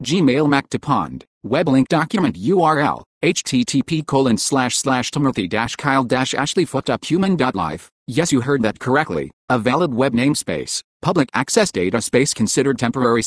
Gmail Mactopond. Web link document URL. http://timothy-kyle-ashley.human.life. Yes, you heard that correctly. A valid web namespace. Public access data space considered temporary ****.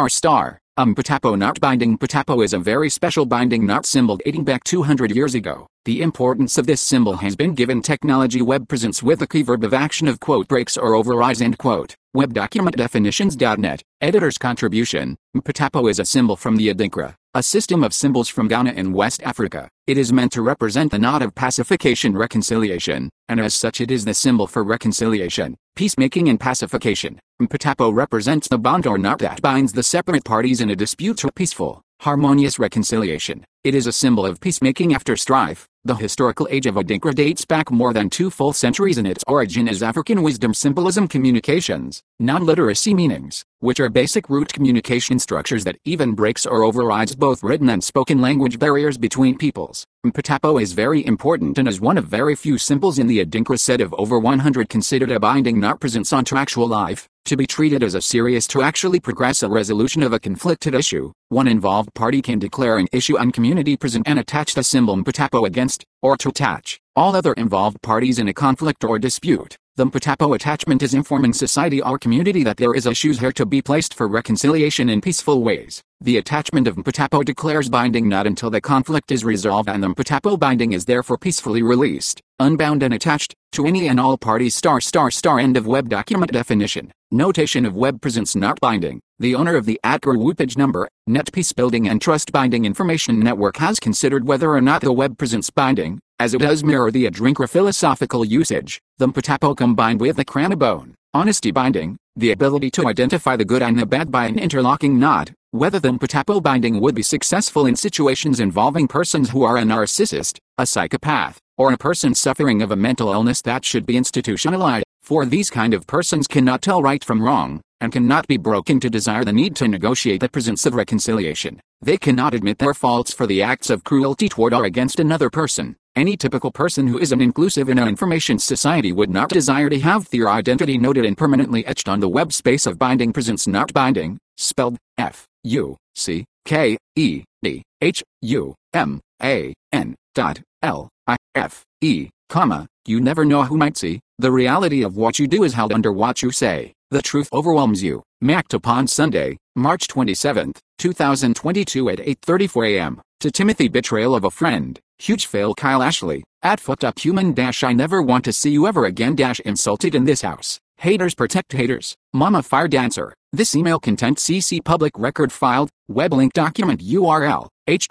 Patapo knot binding. Patapo is a very special binding knot symbol dating back 200 years ago. The importance of this symbol has been given technology web presence with a key verb of action of breaks or overrides . Web document definitions.net. Editor's contribution. Patapo is a symbol from the Adinkra, a system of symbols from Ghana in West Africa. It is meant to represent the knot of pacification reconciliation, and as such it is the symbol for reconciliation, peacemaking and pacification. Patapo represents the bond or knot that binds the separate parties in a dispute to peaceful, harmonious reconciliation. It is a symbol of peacemaking after strife. The historical age of Adinkra dates back more than 2 full centuries and its origin is African wisdom symbolism communications, non-literacy meanings, which are basic root communication structures that even breaks or overrides both written and spoken language barriers between peoples. Patapo is very important and is one of very few symbols in the Adinkra set of over 100 considered a binding knot presence onto actual life, to be treated as a serious to actually progress a resolution of a conflicted issue. One involved party can declare an issue on community present and attach the symbol Patapo against, or to attach, all other involved parties in a conflict or dispute. The Patapo attachment is informing society or community that there is issues here to be placed for reconciliation in peaceful ways. The attachment of Patapo declares binding not until the conflict is resolved and the Patapo binding is therefore peacefully released, unbound and attached, to any and all parties ****. End of web document definition. Notation of web presence not binding. The owner of the @GRU page number, Net Peace Building and Trust Binding Information Network has considered whether or not the web presence binding, as it does mirror the Adinkra philosophical usage, the Patapo combined with the Cranabone, honesty binding, the ability to identify the good and the bad by an interlocking knot, whether the Patapo binding would be successful in situations involving persons who are a narcissist, a psychopath, or a person suffering of a mental illness that should be institutionalized. For these kind of persons cannot tell right from wrong, and cannot be broken to desire the need to negotiate the presence of reconciliation. They cannot admit their faults for the acts of cruelty toward or against another person. Any typical person who isn't inclusive in an information society would not desire to have their identity noted and permanently etched on the web space of binding presence not binding, spelled FUCKEDHUMAN.LIFE, you never know who might see. The reality of what you do is held under what you say. The truth overwhelms you. Mactopond Sunday, March 27, 2022 at 8:34 a.m. To Timothy, betrayal of a friend. Huge fail. Kyle Ashley, @fucked-up-human-. I never want to see you ever again. Insulted in this house. Haters protect haters. Mama Fire Dancer. This email content CC public record filed. Web link document URL.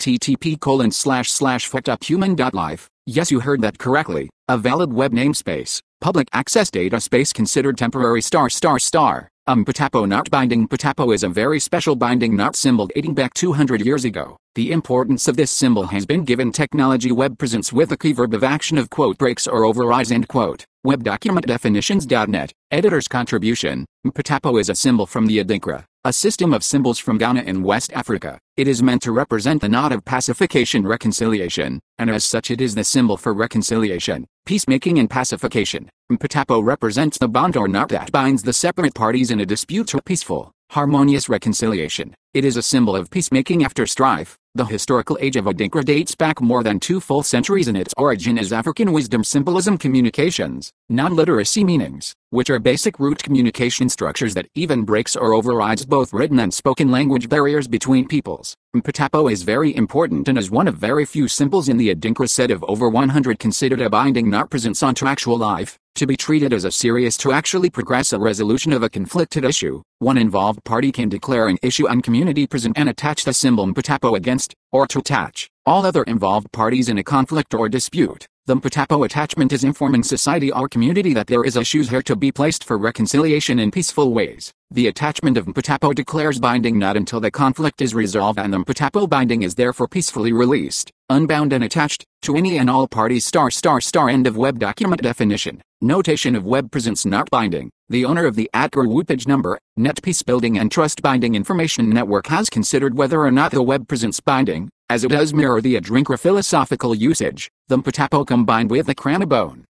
http://fuckeduphuman.life. Yes, you heard that correctly. A valid web namespace. Public access data space considered temporary ****. Patapo knot binding. Patapo is a very special binding knot symbol dating back 200 years ago. The importance of this symbol has been given technology web presence with a key verb of action of breaks or overrides . Web document definitions.net. Editor's contribution. Patapo is a symbol from the Adinkra, a system of symbols from Ghana in West Africa. It is meant to represent the knot of pacification reconciliation, and as such it is the symbol for reconciliation, peacemaking and pacification. Patapo represents the bond or knot that binds the separate parties in a dispute to peaceful, harmonious reconciliation. It is a symbol of peacemaking after strife. The historical age of Adinkra dates back more than 2 full centuries and its origin is African wisdom symbolism communications, non-literacy meanings, which are basic root communication structures that even breaks or overrides both written and spoken language barriers between peoples. Patapo is very important and is one of very few symbols in the Adinkra set of over 100 considered a binding knot presence onto actual life, to be treated as a serious to actually progress a resolution of a conflicted issue. One involved party can declare an issue on community present and attach the symbol Patapo against, or to attach, all other involved parties in a conflict or dispute. The Patapo attachment is informing society or community that there is issues here to be placed for reconciliation in peaceful ways. The attachment of Patapo declares binding not until the conflict is resolved and the Patapo binding is therefore peacefully released, unbound and attached, to any and all parties ****. End of web document definition. Notation of web presence not binding. The owner of the @GRU page number, Net Peace Building and Trust Binding Information Network has considered whether or not the web presence binding, as it does mirror the Adinkra philosophical usage, the Patapo combined with the Cranabone,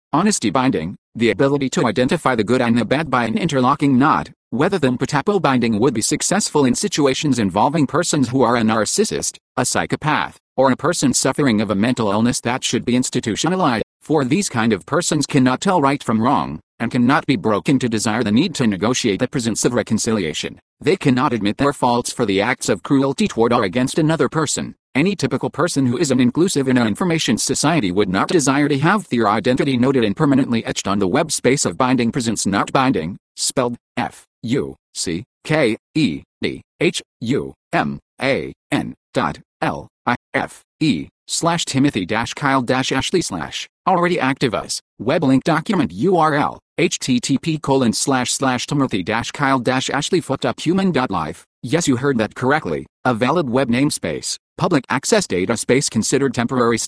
Honesty binding, the ability to identify the good and the bad by an interlocking knot. Whether the Mpatapo binding would be successful in situations involving persons who are a narcissist, a psychopath, or a person suffering of a mental illness that should be institutionalized, for these kind of persons cannot tell right from wrong, and cannot be broken to desire the need to negotiate the presence of reconciliation. They cannot admit their faults for the acts of cruelty toward or against another person. Any typical person who is an inclusive in an information society would not desire to have their identity noted and permanently etched on the web space of binding presence not binding, spelled FUCKEDHUMAN.LIFE/Timothy-Kyle-Ashley/ already active as web link document URL http://timothy-kyle-ashley.human.life. Yes, you heard that correctly. A valid web namespace, public access data space considered temporary ****.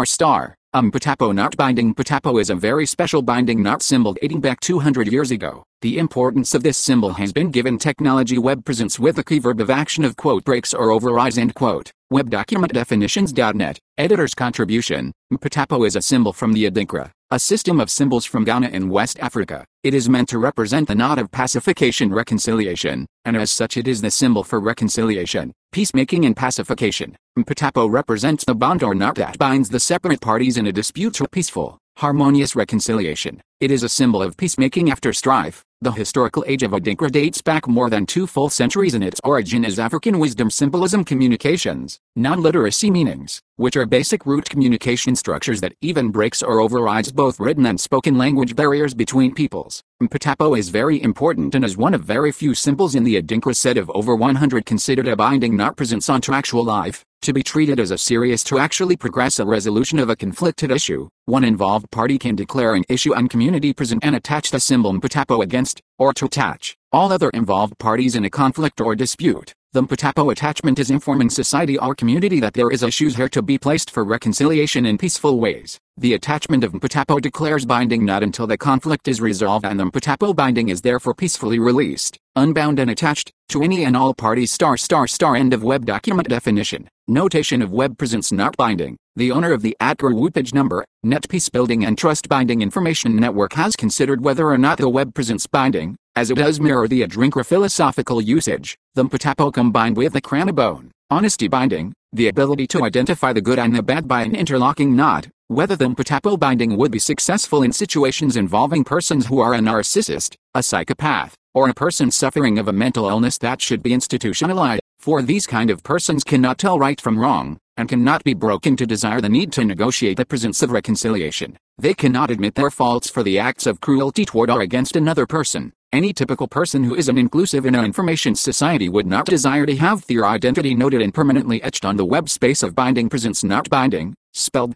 Mpatapo not binding. Mpatapo is a very special binding knot symbol dating back 200 years ago. The importance of this symbol has been given technology web presence with the key verb of action of breaks or overrides . Web document definitions.net. Editor's contribution. Mpatapo is a symbol from the Adinkra, a system of symbols from Ghana in West Africa. It is meant to represent the knot of pacification reconciliation, and as such it is the symbol for reconciliation, peacemaking and pacification. Mpatapo represents the bond or knot that binds the separate parties in a dispute to peaceful, harmonious reconciliation. It is a symbol of peacemaking after strife. The historical age of Adinkra dates back more than 2 full centuries and its origin is African wisdom symbolism communications, non-literacy meanings, which are basic root communication structures that even breaks or overrides both written and spoken language barriers between peoples. Mpatapo is very important and is one of very few symbols in the Adinkra set of over 100 considered a binding knot presence onto actual life, to be treated as a serious to actually progress a resolution of a conflicted issue. One involved party can declare an issue on community present and attach the symbol Mpatapo against, or to attach, all other involved parties in a conflict or dispute. The Mpatapo attachment is informing society or community that there is issues here to be placed for reconciliation in peaceful ways. The attachment of Mpatapo declares binding not until the conflict is resolved and the Mpatapo binding is therefore peacefully released, unbound and attached, to any and all parties ****. End of web document definition. Notation of web presence not binding. The owner of the @GRU page number, Net Peace Building and Trust Binding Information Network has considered whether or not the web presence binding, as it does mirror the Adinkra philosophical usage, the Mpatapo combined with the Cranabone, honesty binding, the ability to identify the good and the bad by an interlocking knot. Whether the Mpatapo binding would be successful in situations involving persons who are a narcissist, a psychopath, or a person suffering of a mental illness that should be institutionalized, for these kind of persons cannot tell right from wrong, and cannot be broken to desire the need to negotiate the presence of reconciliation. They cannot admit their faults for the acts of cruelty toward or against another person. Any typical person who is an inclusive in an information society would not desire to have their identity noted and permanently etched on the web space of binding presence not binding, spelled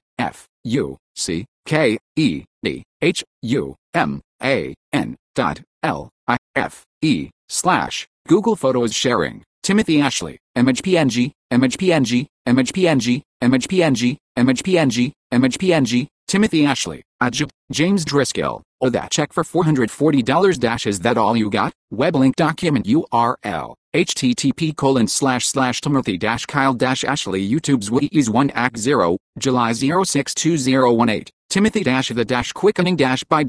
FUCKEDHUMAN.LIFE/ Google Photos sharing. Timothy Ashley. Image PNG. Image PNG. Image PNG. Image PNG. Image PNG. Image PNG. Timothy Ashley. Adjunct. James Driscoll. Oh, that check for $440. Is that all you got? Web link document URL. http://timothy-kyle-ashley YouTube's Wikis 1 Act 0, July 06 2018. Timothy the quickening by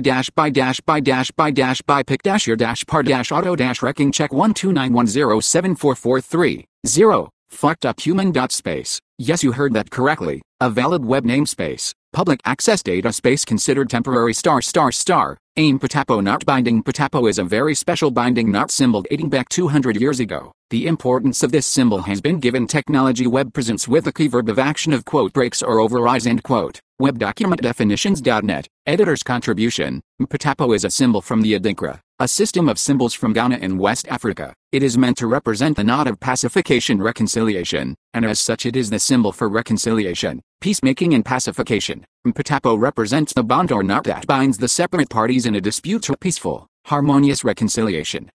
pick your par auto wrecking check 129107443 0. Fucked-up-human.space. Yes, you heard that correctly. A valid web namespace, public access data space considered temporary ****. Mpatapo not binding. Mpatapo is a very special binding knot symbol dating back 200 years ago. The importance of this symbol has been given technology web presence with the key verb of action of breaks or overrides . Web document definitions.net. Editor's contribution. Mpatapo is a symbol from the Adinkra, a system of symbols from Ghana in West Africa. It is meant to represent the knot of pacification reconciliation, and as such it is the symbol for reconciliation, peacemaking and pacification. Mpatapo represents the bond or knot that binds the separate parties in a dispute to peaceful, harmonious reconciliation.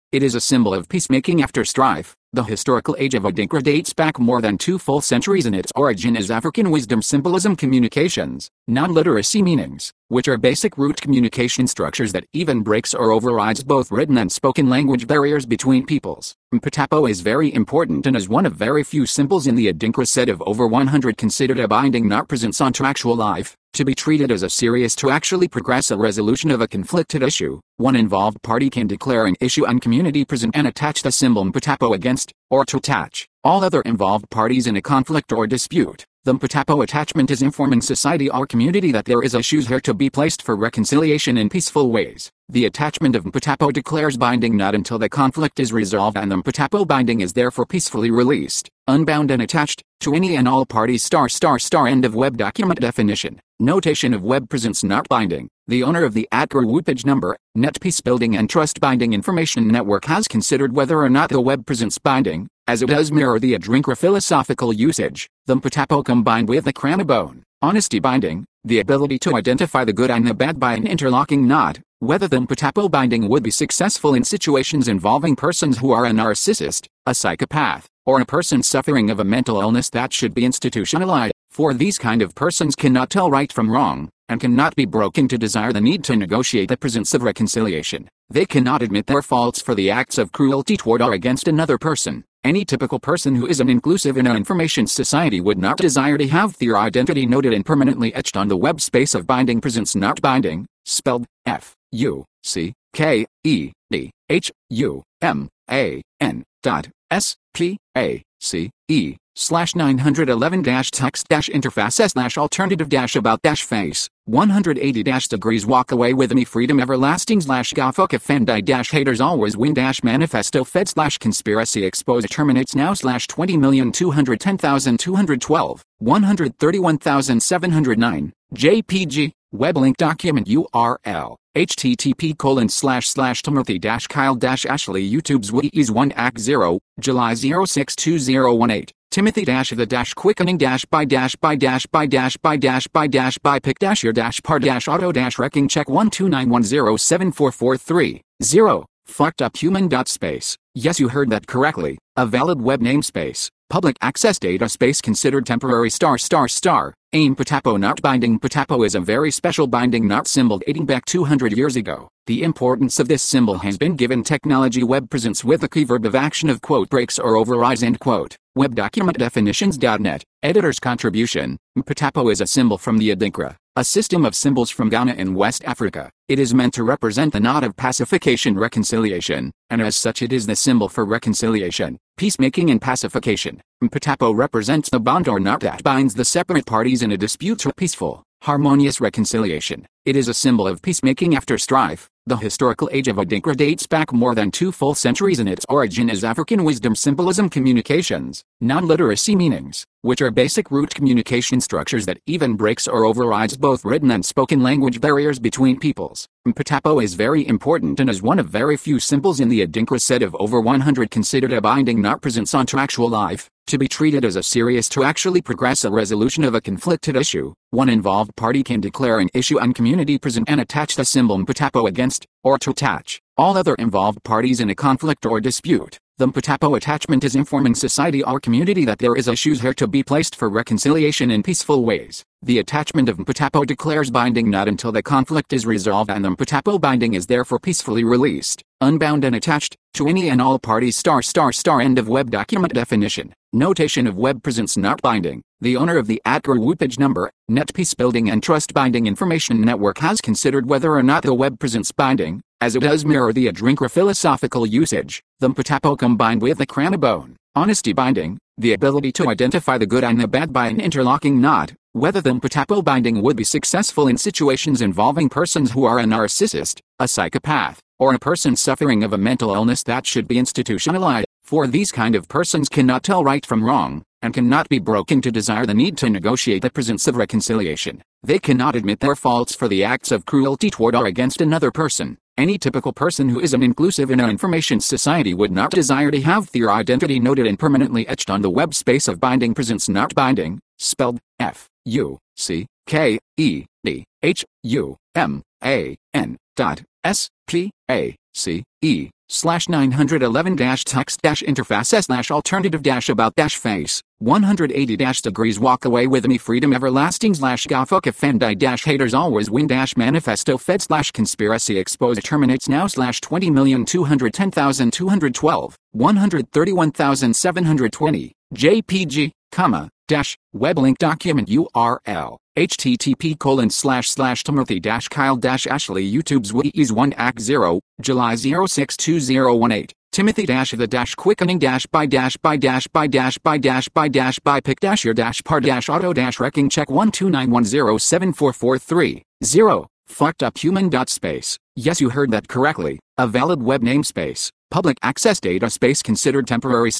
It is a symbol of peacemaking after strife. The historical age of Adinkra dates back more than 2 full centuries, and its origin is African wisdom symbolism communications, non-literacy meanings, which are basic root communication structures that even breaks or overrides both written and spoken language barriers between peoples. Mpatapo is very important and is one of very few symbols in the Adinkra set of over 100 considered a binding not presence onto actual life, to be treated as a serious to actually progress a resolution of a conflicted issue. One involved party can declare an issue on community present and attach the symbol Mpatapo against, or to attach, all other involved parties in a conflict or dispute. The Mpatapo attachment is informing society or community that there is issues here to be placed for reconciliation in peaceful ways. The attachment of Mpatapo declares binding not until the conflict is resolved, and the Mpatapo binding is therefore peacefully released, unbound and attached, to any and all parties. End of web document definition. Notation of web presence not binding. The owner of the @group page number, Net Peace Building and Trust Binding Information Network has considered whether or not the web presence binding, as it does mirror the Adinkra philosophical usage, the Mpatapo combined with the Cranabone, honesty binding, the ability to identify the good and the bad by an interlocking knot, whether the Mpatapo binding would be successful in situations involving persons who are a narcissist, a psychopath, or a person suffering of a mental illness that should be institutionalized. For these kind of persons cannot tell right from wrong, and cannot be broken to desire the need to negotiate the presence of reconciliation. They cannot admit their faults for the acts of cruelty toward or against another person. Any typical person who isn't inclusive in an information society would not desire to have their identity noted and permanently etched on the web space of binding presence not binding, spelled FUCKEDHUMAN.SPACE/911-text-interface/alternative-about-face 180-degrees walk away with me freedom everlasting/Gafokafendai-haters always win-manifesto fed/conspiracy expose terminates now/20,210,212 131,709 JPG web link document URL http://timothy-kyle-ashley YouTube's Wikis 1 Act 0 July 062018 Timothy-the-quickening-by-by-by-by-by-by-by-pick-your-par-auto-wrecking check 129107443 0 fuckeduphuman.space. Yes, you heard that correctly. A valid web namespace. Public access data space considered temporary ****. Mpatapo not binding. Mpatapo is a very special binding not symbol dating back 200 years ago. The importance of this symbol has been given technology web presence with the key verb of action of breaks or overrides . Web document definitions.net. Editor's contribution. Mpatapo is a symbol from the Adinkra, a system of symbols from Ghana in West Africa. It is meant to represent the knot of pacification reconciliation, and as such it is the symbol for reconciliation, peacemaking and pacification. Mpatapo represents the bond or knot that binds the separate parties in a dispute to peaceful, harmonious reconciliation. It is a symbol of peacemaking after strife. The historical age of Adinkra dates back more than 2 full centuries, and its origin is African wisdom symbolism communications, non-literacy meanings, which are basic root communication structures that even breaks or overrides both written and spoken language barriers between peoples. Mpatapo is very important and is one of very few symbols in the Adinkra set of over 100 considered a binding not presence onto actual life, to be treated as a serious to actually progress a resolution of a conflicted issue. One involved party can declare an issue on community present and attach the symbol Mpatapo against, or to attach, all other involved parties in a conflict or dispute. The Mpatapo attachment is informing society or community that there is issues here to be placed for reconciliation in peaceful ways. The attachment of Mpatapo declares binding not until the conflict is resolved, and the Mpatapo binding is therefore peacefully released, unbound and attached, to any and all parties. End of web document definition. Notation of web presence not binding. The owner of the @group page number, Net Peace Building and Trust Binding Information Network has considered whether or not the web presence binding, as it does mirror the Adinkra philosophical usage, the Mpatapo combined with the Cranabone, honesty binding, the ability to identify the good and the bad by an interlocking knot, whether the Mpatapo binding would be successful in situations involving persons who are a narcissist, a psychopath, or a person suffering of a mental illness that should be institutionalized. For these kind of persons cannot tell right from wrong, and cannot be broken to desire the need to negotiate the presence of reconciliation. They cannot admit their faults for the acts of cruelty toward or against another person. Any typical person who isn't inclusive in an information society would not desire to have their identity noted and permanently etched on the web space of binding presence not binding, spelled FUCKEDHUMAN.SPACE /911-text-interface/alternative-about-face 180-degrees walk away with me freedom everlasting /gafuk offend haters always win manifesto fed conspiracy expose terminates now /20,210,212 131,720 JPG, web link document URL http://timothy-kyle-ashley YouTube's wikis 1 Act 0 July 062018 Timothy the quickening by pick your par auto wrecking check 129107443 0 fucked up human.space. Yes, you heard that correctly. A valid web namespace. Public access data space considered temporary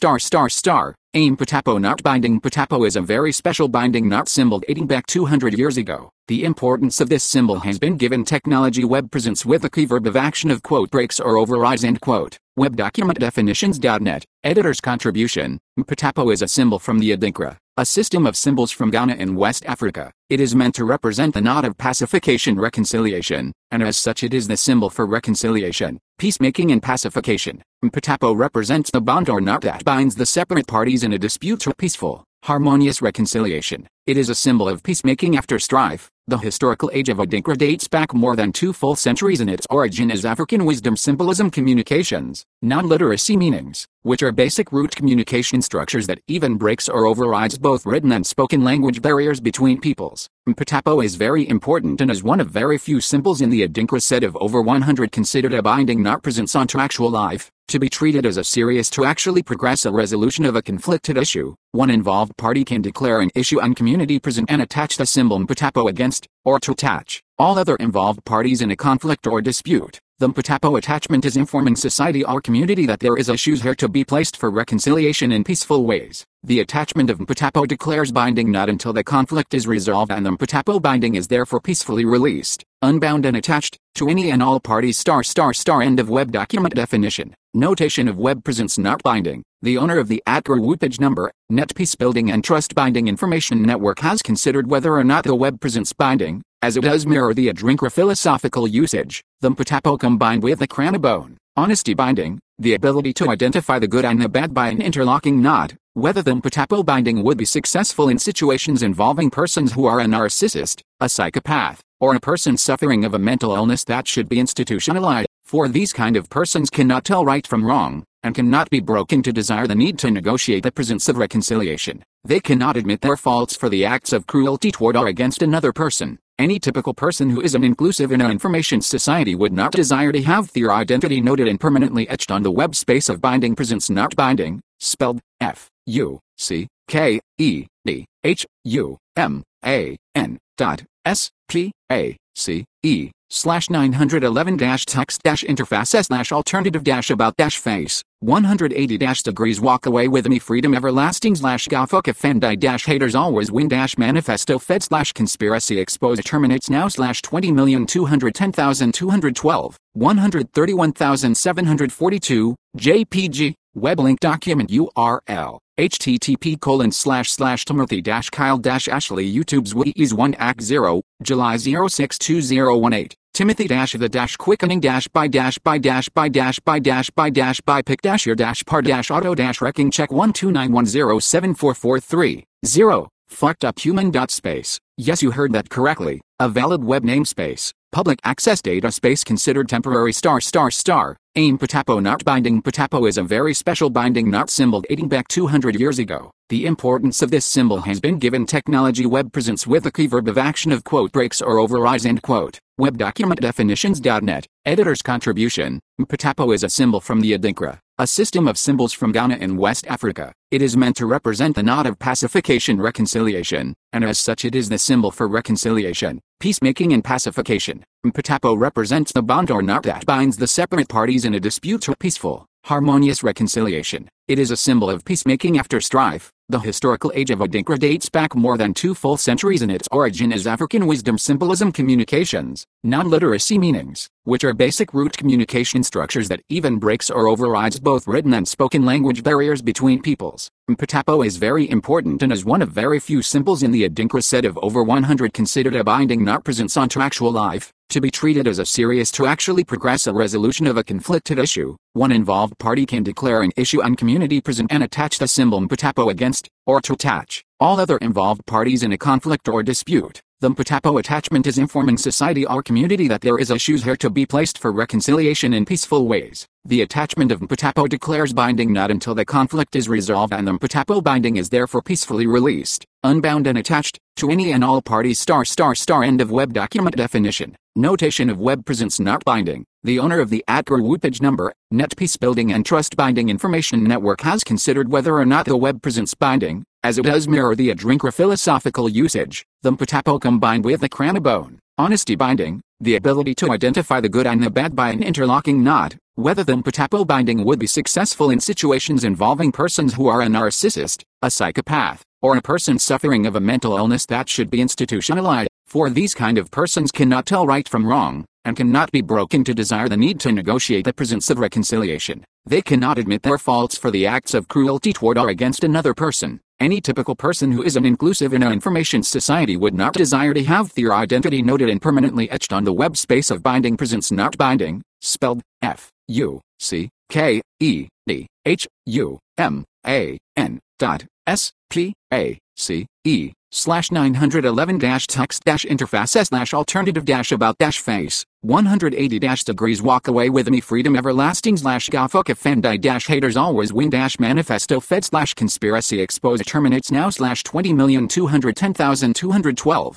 AIM Patapo not binding. Patapo is a very special binding not symbol dating back 200 years ago. The importance of this symbol has been given technology web presence with a key verb of action of quote breaks or overrides end quote. Web document definitions.net. Editor's contribution. Patapo is a symbol from the Adinkra, a system of symbols from Ghana in West Africa. It is meant to represent the knot of pacification reconciliation, and as such it is the symbol for reconciliation, peacemaking and pacification. Patapo represents the bond or knot that binds the separate parties in a dispute to peaceful, harmonious reconciliation. It is a symbol of peacemaking after strife. The historical age of Adinkra dates back more than 2 full centuries and its origin is African wisdom symbolism communications, non-literacy meanings, which are basic root communication structures that even breaks or overrides both written and spoken language barriers between peoples. Patapo is very important and is one of very few symbols in the Adinkra set of over 100 considered a binding not presence onto actual life, to be treated as a serious to actually progress a resolution of a conflicted issue. One involved party can declare an issue on community present and attach the symbol Patapo against, or to attach, all other involved parties in a conflict or dispute. The Patapo attachment is informing society or community that there is issues here to be placed for reconciliation in peaceful ways. The attachment of Patapo declares binding not until the conflict is resolved and the Patapo binding is therefore peacefully released, unbound and attached, to any and all parties **** end of web document definition. Notation of web presence not binding. The owner of the @GRU page number, Net Peace Building and Trust Binding Information Network has considered whether or not the web presence binding, as it does mirror the Adinkra philosophical usage, the Patapo combined with the Cranabone, honesty binding, the ability to identify the good and the bad by an interlocking knot, whether the Patapo binding would be successful in situations involving persons who are a narcissist, a psychopath, or a person suffering of a mental illness that should be institutionalized. For these kind of persons cannot tell right from wrong, and cannot be broken to desire the need to negotiate the presence of reconciliation. They cannot admit their faults for the acts of cruelty toward or against another person. Any typical person who is an inclusive in an information society would not desire to have their identity noted and permanently etched on the web space of binding presence not binding, spelled FUCKEDHUMAN.SPACE /911-text-interface/alternative-about-face 180-degrees walk away with me freedom everlasting /gafuk offend haters always win manifesto fed conspiracy expose terminates now /20,210,212 131,742 JPG web link document URL http://timothy-kyle-ashley YouTube's wikis 1 Act 0 July 062018 Timothy the quickening by pick your par auto wrecking check 129107443 0 fucked up human.space. Yes, you heard that correctly. A valid web namespace. Public access data space considered temporary AIM Patapo not binding. Patapo is a very special binding not symbol dating back 200 years ago. The importance of this symbol has been given technology web presence with a key verb of action of quote breaks or overrides end quote. Web document definitions.net. Editor's contribution. Patapo is a symbol from the Adinkra, a system of symbols from Ghana in West Africa. It is meant to represent the knot of pacification reconciliation, and as such it is the symbol for reconciliation, peacemaking and pacification. Patapo represents the bond or knot that binds the separate parties in a dispute to peaceful, harmonious reconciliation. It is a symbol of peacemaking after strife. The historical age of Adinkra dates back more than 2 full centuries and its origin is African wisdom symbolism communications, non-literacy meanings, which are basic root communication structures that even breaks or overrides both written and spoken language barriers between peoples. Mpatapo is very important and is one of very few symbols in the Adinkra set of over 100 considered a binding not presence onto actual life, to be treated as a serious to actually progress a resolution of a conflicted issue. One involved party can declare an issue on community present and attach the symbol Mpatapo against, or to attach, all other involved parties in a conflict or dispute. The Mpatapo attachment is informing society or community that there is issues here to be placed for reconciliation in peaceful ways. The attachment of Mpatapo declares binding not until the conflict is resolved and the Mpatapo binding is therefore peacefully released, unbound and attached, to any and all parties ****. End of web document definition. Notation of web presence not binding. The owner of the @GRU page number, Net Peace Building and Trust Binding Information Network has considered whether or not the web presence binding, as it does mirror the Adinkra philosophical usage, the Mpatapo combined with the Cranabone, honesty binding, the ability to identify the good and the bad by an interlocking knot, whether the Mpatapo binding would be successful in situations involving persons who are a narcissist, a psychopath, or a person suffering of a mental illness that should be institutionalized, for these kind of persons cannot tell right from wrong, and cannot be broken to desire the need to negotiate the presence of reconciliation. They cannot admit their faults for the acts of cruelty toward or against another person. Any typical person who is an inclusive in an information society would not desire to have their identity noted and permanently etched on the web space of binding presence not binding, spelled FUCKEIENDACE/911-text-interface/alternative-about-face 180-degrees walk away with me freedom everlasting/gafokafendai-haters always win-manifesto fed/conspiracy expose terminates now /20,210,212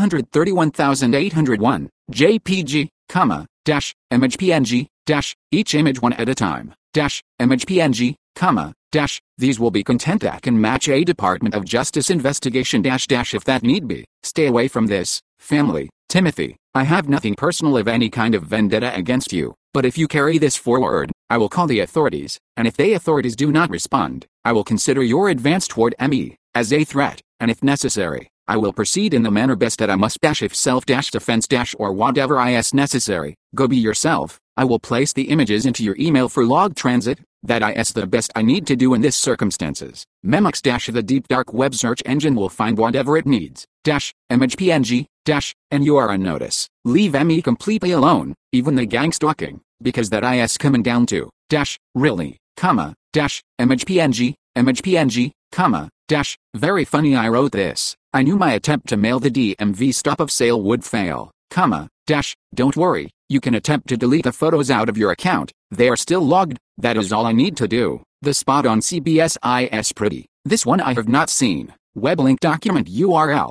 131,801 JPG, dash, image PNG, dash, each image one at a time, dash, image PNG, dash, these will be content that can match a Department of Justice investigation dash if that need be. Stay away from this, family. Timothy, I have nothing personal of any kind of vendetta against you, but if you carry this forward, I will call the authorities, and if the authorities do not respond, I will consider your advance toward me as a threat, and if necessary, I will proceed in the manner best that I must if self-defense or whatever is necessary. Go be yourself. I will place the images into your email for log transit. That is the best I need to do in this circumstances. Memox the deep dark web search engine will find whatever it needs. Image PNG, and you are on notice. Leave me completely alone, even the gang stalking, because that is coming down to, really, image PNG, very funny I wrote this. I knew my attempt to mail the DMV stop of sale would fail, don't worry, you can attempt to delete the photos out of your account, they are still logged, that is all I need to do. The spot on CBS is pretty. This one I have not seen. Web link document URL,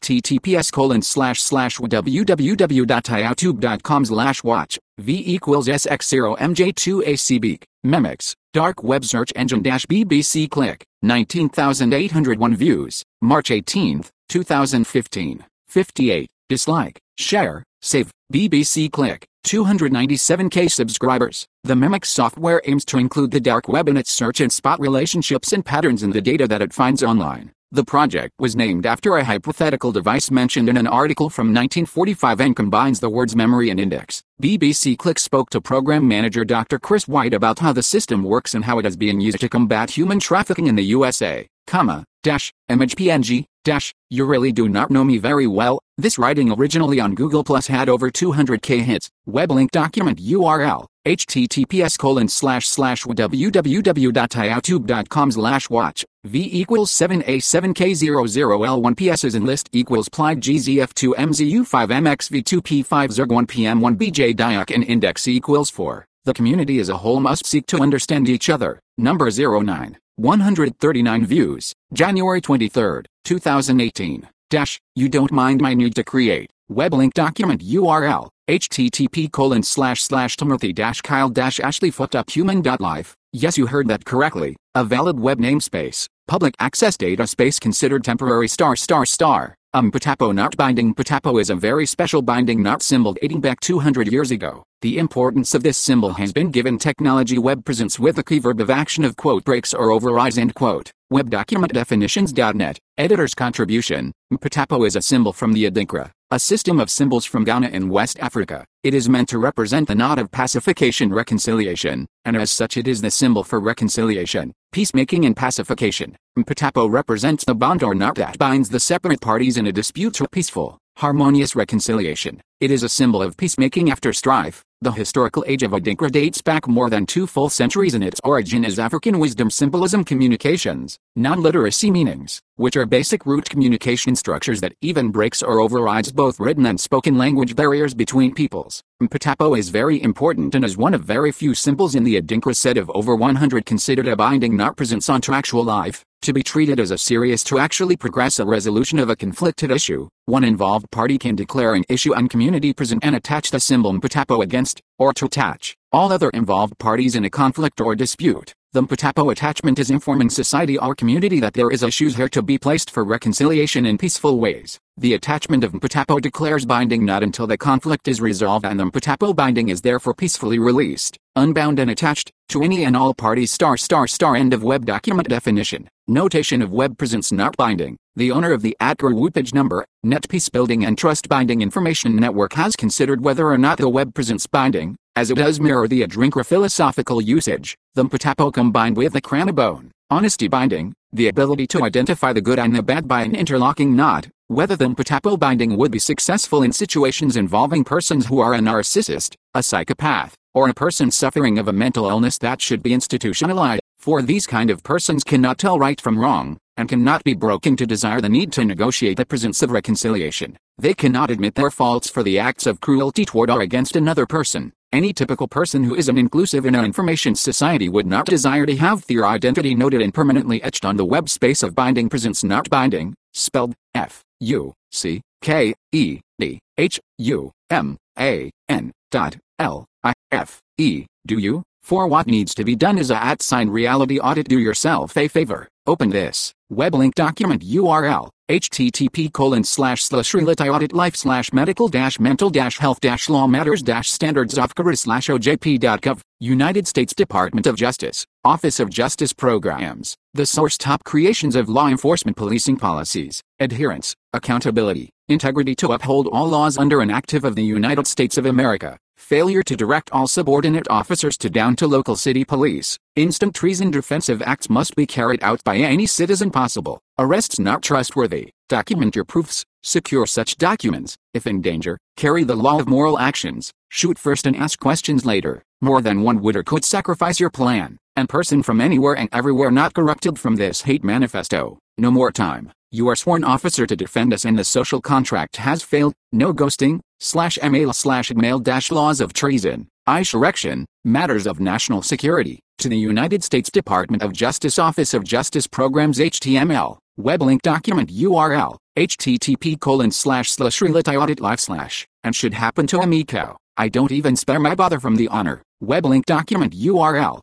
https://www.youtube.com/watch, v=sx0mj2acbeak, Memex, dark web search engine BBC click, 19,801 views, March 18, 2015, 58, dislike, share, save, BBC click, 297k subscribers. The Memex software aims to include the dark web in its search and spot relationships and patterns in the data that it finds online. The project was named after a hypothetical device mentioned in an article from 1945 and combines the words memory and index. BBC Click spoke to program manager Dr. Chris White about how the system works and how it is being used to combat human trafficking in the USA, image PNG, you really do not know me very well. This writing originally on Google Plus had over 200k hits. Web link document URL, https://www.youtube.com/watch, v=7a7k00l1ps is in list equals plied gzf2mzu5mxv2p5zerg1pm1bj diak and index equals 4. The community as a whole must seek to understand each other. Number 09. 139 views, January 23, 2018. You don't mind my need to create. Web link document URL, http://timothy-kyle-ashley-human.life. Yes, you heard that correctly. A valid web namespace. Public access data space considered temporary ****. Mpatapo not binding. Mpatapo is a very special binding not symbol dating back 200 years ago. The importance of this symbol has been given technology web presence with the key verb of action of quote breaks or overrides end quote. Web document definitions.net. Editor's contribution. Mpatapo is a symbol from the Adinkra, a system of symbols from Ghana in West Africa. It is meant to represent the knot of pacification reconciliation, and as such it is the symbol for reconciliation, peacemaking and pacification. Mpatapo represents the bond or knot that binds the separate parties in a dispute to peaceful, harmonious reconciliation. It is a symbol of peacemaking after strife. The historical age of Adinkra dates back more than 2 full centuries, and its origin is African wisdom symbolism communications, non-literacy meanings, which are basic root communication structures that even breaks or overrides both written and spoken language barriers between peoples. Mpatapo is very important and is one of very few symbols in the Adinkra set of over 100 considered a binding knot presence onto actual life, to be treated as a serious to actually progress a resolution of a conflicted issue. One involved party can declare an issue on community present and attach the symbol Mpatapo against, or to attach, all other involved parties in a conflict or dispute. The Mpatapo attachment is informing society or community that there is issues here to be placed for reconciliation in peaceful ways. The attachment of Mpatapo declares binding not until the conflict is resolved, and the Mpatapo binding is therefore peacefully released, unbound and attached, to any and all parties. End of web document definition. Notation of web presence not binding. The owner of the @ page number, Net Peace Building and Trust Binding Information Network has considered whether or not the web presence binding, as it does mirror the Adinkra philosophical usage. The Mpatapo combined with the Cranabone, honesty binding, the ability to identify the good and the bad by an interlocking knot. Whether the Mpatapo binding would be successful in situations involving persons who are a narcissist, a psychopath, or a person suffering of a mental illness that should be institutionalized, for these kind of persons cannot tell right from wrong, and cannot be broken to desire the need to negotiate the presence of reconciliation. They cannot admit their faults for the acts of cruelty toward or against another person. Any typical person who isn't inclusive in an information society would not desire to have their identity noted and permanently etched on the web space of binding presence not binding, spelled FUCKEDHUMAN.LIFE. Do you? For what needs to be done is a @reality audit. Do yourself a favor. Open this web link document URL http://reality-life/medical-mental-health-law-matters-standards-of-ojp.gov. United States Department of Justice, Office of Justice Programs. The source: top creations of law enforcement policing policies, adherence, accountability, integrity to uphold all laws under an act of the United States of America. Failure to direct all subordinate officers to down to local city police. Instant treason. Defensive acts must be carried out by any citizen possible. Arrests not trustworthy. Document your proofs. Secure such documents. If in danger, carry the law of moral actions. Shoot first and ask questions later. More than one would or could sacrifice your plan and person from anywhere and everywhere not corrupted from this hate manifesto. No more time. You are sworn officer to defend us and the social contract has failed. No ghosting. /email/mail-laws of treason. Insurrection. Matters of national security. To the United States Department of Justice, Office of Justice Programs. HTML. Web link document URL http://reality-audit-life/ and should happen to Amico. I don't even spare my bother from the honor. Web link document URL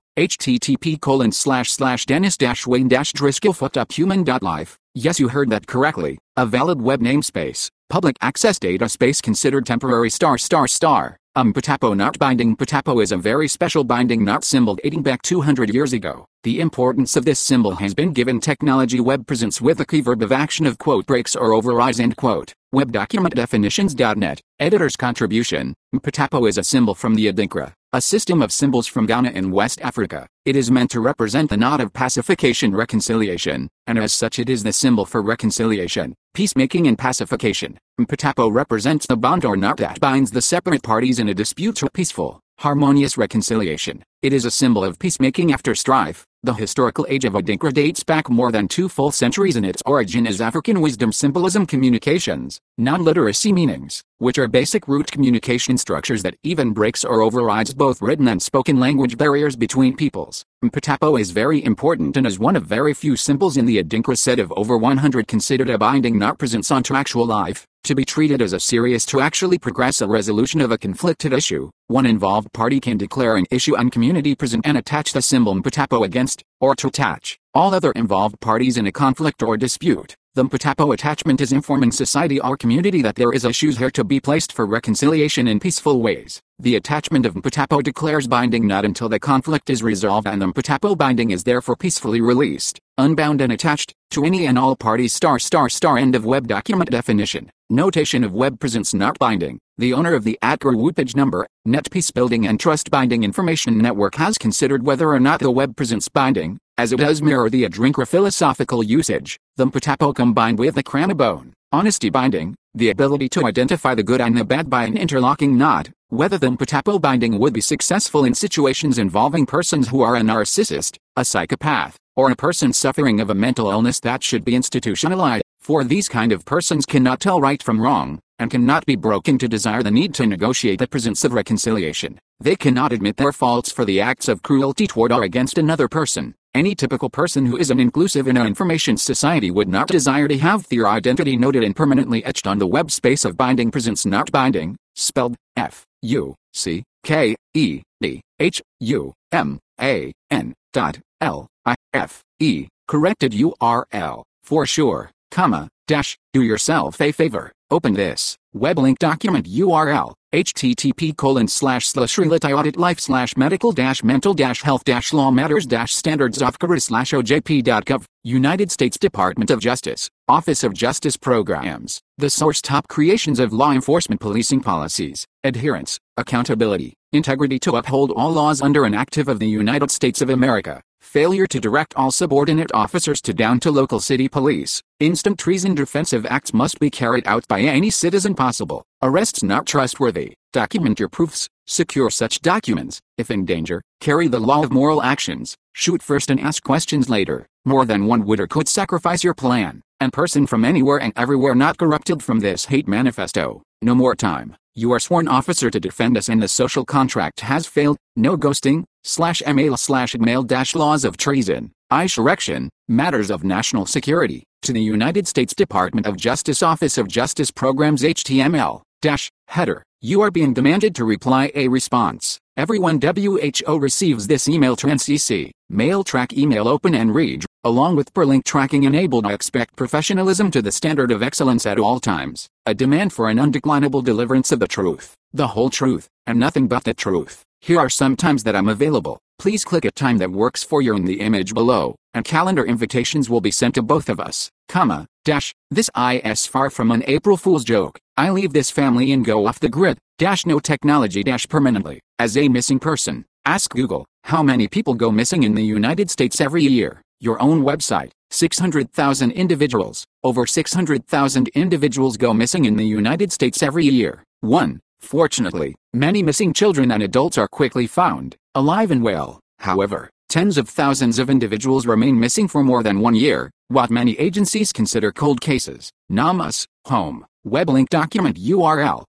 http://dennis-wayne-driscoll.human.life. Yes, you heard that correctly. A valid web namespace. Public access data space considered temporary ****. Mpatapo knot binding. Mpatapo is a very special binding knot symbol dating back 200 years ago. The importance of this symbol has been given technology web presence with a key verb of action of breaks or overrides. Web document definitions.net. Editor's contribution. Mpatapo is a symbol from the Adinkra, a system of symbols from Ghana in West Africa. It is meant to represent the knot of pacification reconciliation, and as such it is the symbol for reconciliation, peacemaking and pacification. Mpatapo represents the bond or knot that binds the separate parties in a dispute to peaceful, harmonious reconciliation. It is a symbol of peacemaking after strife. The historical age of Adinkra dates back more than 2 full centuries, and its origin is African wisdom symbolism communications, non-literacy meanings, which are basic root communication structures that even breaks or overrides both written and spoken language barriers between peoples. Mpatapo is very important and is one of very few symbols in the Adinkra set of over 100 considered a binding knot presence onto actual life, to be treated as a serious to actually progress a resolution of a conflicted issue. One involved party can declare an issue on community present and attach the symbol Mpatapo against, or to attach, all other involved parties in a conflict or dispute. The Mpatapo attachment is informing society or community that there is issues here to be placed for reconciliation in peaceful ways. The attachment of Mpatapo declares binding not until the conflict is resolved, and the Mpatapo binding is therefore peacefully released, unbound and attached, to any and all parties ****. End of web document definition. Notation of web presence not binding. The owner of the @GRU page number, Net Peace Building and Trust Binding Information Network has considered whether or not the web presence binding, as it does mirror the Adrinkra philosophical usage, the Mpatapo combined with the Cranabone, honesty binding, the ability to identify the good and the bad by an interlocking knot, whether the Mpatapo binding would be successful in situations involving persons who are a narcissist, a psychopath, or a person suffering of a mental illness that should be institutionalized, for these kind of persons cannot tell right from wrong, and cannot be broken to desire the need to negotiate the presence of reconciliation. They cannot admit their faults for the acts of cruelty toward or against another person. Any typical person who is an inclusive in an information society would not desire to have their identity noted and permanently etched on the web space of binding presence not binding, spelled FUCKEDHUMAN.LIFE, corrected URL, for sure, do yourself a favor, open this web link document URL, http://related-life/medical-mental-health-law-matters-standards-of-Korea/ojp.gov, United States Department of Justice, Office of Justice Programs. The source: top creations of law enforcement policing policies, adherence, accountability, integrity to uphold all laws under an act of the United States of America. Failure to direct all subordinate officers to down to local city police. Instant treason. Defensive acts must be carried out by any citizen possible. Arrests not trustworthy. Document your proofs. Secure such documents. If in danger, carry the law of moral actions. Shoot first and ask questions later. More than one would or could sacrifice your plan. And person from anywhere and everywhere not corrupted from this hate manifesto. No more time. You are sworn officer to defend us and the social contract has failed. No ghosting, /email laws of treason, insurrection, matters of national security, to the United States Department of Justice Office of Justice Programs HTML, header, you are being demanded to reply a response. Everyone WHO receives this email to NCC, mail track email open and read, along with perlink tracking enabled. I expect professionalism to the standard of excellence at all times, a demand for an undeclinable deliverance of the truth, the whole truth, and nothing but the truth. Here are some times that I'm available. Please click a time that works for you in the image below, and calendar invitations will be sent to both of us, this is far from an April Fool's joke. I leave this family and go off the grid, no technology permanently. As a missing person, ask Google, how many people go missing in the United States every year? Your own website, 600,000 individuals. Over 600,000 individuals go missing in the United States every year. 1. Fortunately, many missing children and adults are quickly found, alive and well. However, tens of thousands of individuals remain missing for more than 1 year, what many agencies consider cold cases. NAMUS, home, web link document URL,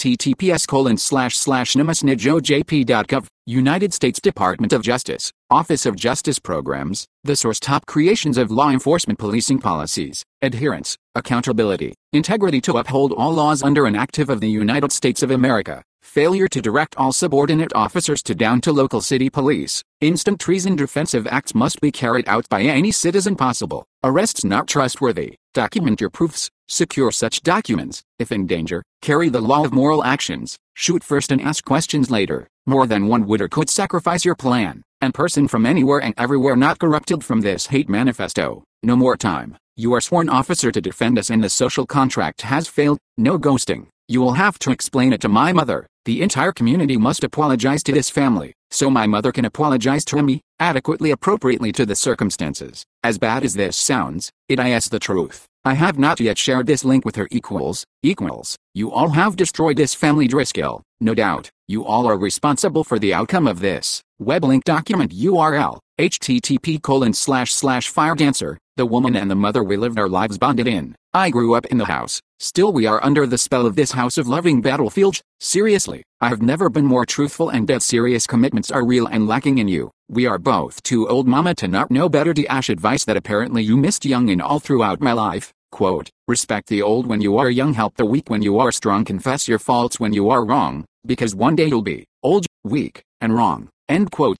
https://namusnijojp.gov, United States Department of Justice, Office of Justice Programs. The source: top creations of law enforcement policing policies, adherence, accountability, integrity to uphold all laws under an act of the United States of America. Failure to direct all subordinate officers to down to local city police. Instant treason. Defensive acts must be carried out by any citizen possible. Arrests not trustworthy. Document your proofs. Secure such documents. If in danger, carry the law of moral actions. Shoot first and ask questions later. More than one would or could sacrifice your plan. And person from anywhere and everywhere not corrupted from this hate manifesto. No more time. You are sworn officer to defend us and the social contract has failed. No ghosting. You will have to explain it to my mother. The entire community must apologize to this family, so my mother can apologize to me, adequately appropriately to the circumstances. As bad as this sounds, it is the truth. I have not yet shared this link with her equals. You all have destroyed this family, Driscoll. No doubt, you all are responsible for the outcome of this. Web link document URL, http://firedancer, the woman and the mother we lived our lives bonded in. I grew up in the house. Still we are under the spell of this house of loving battlefield. Seriously, I have never been more truthful and dead serious. Commitments are real and lacking in you. We are both too old, mama, to not know better. Advice that apparently you missed young and all throughout my life. Quote, respect the old when you are young, help the weak when you are strong, confess your faults when you are wrong, because one day you'll be old, weak, and wrong. End quote.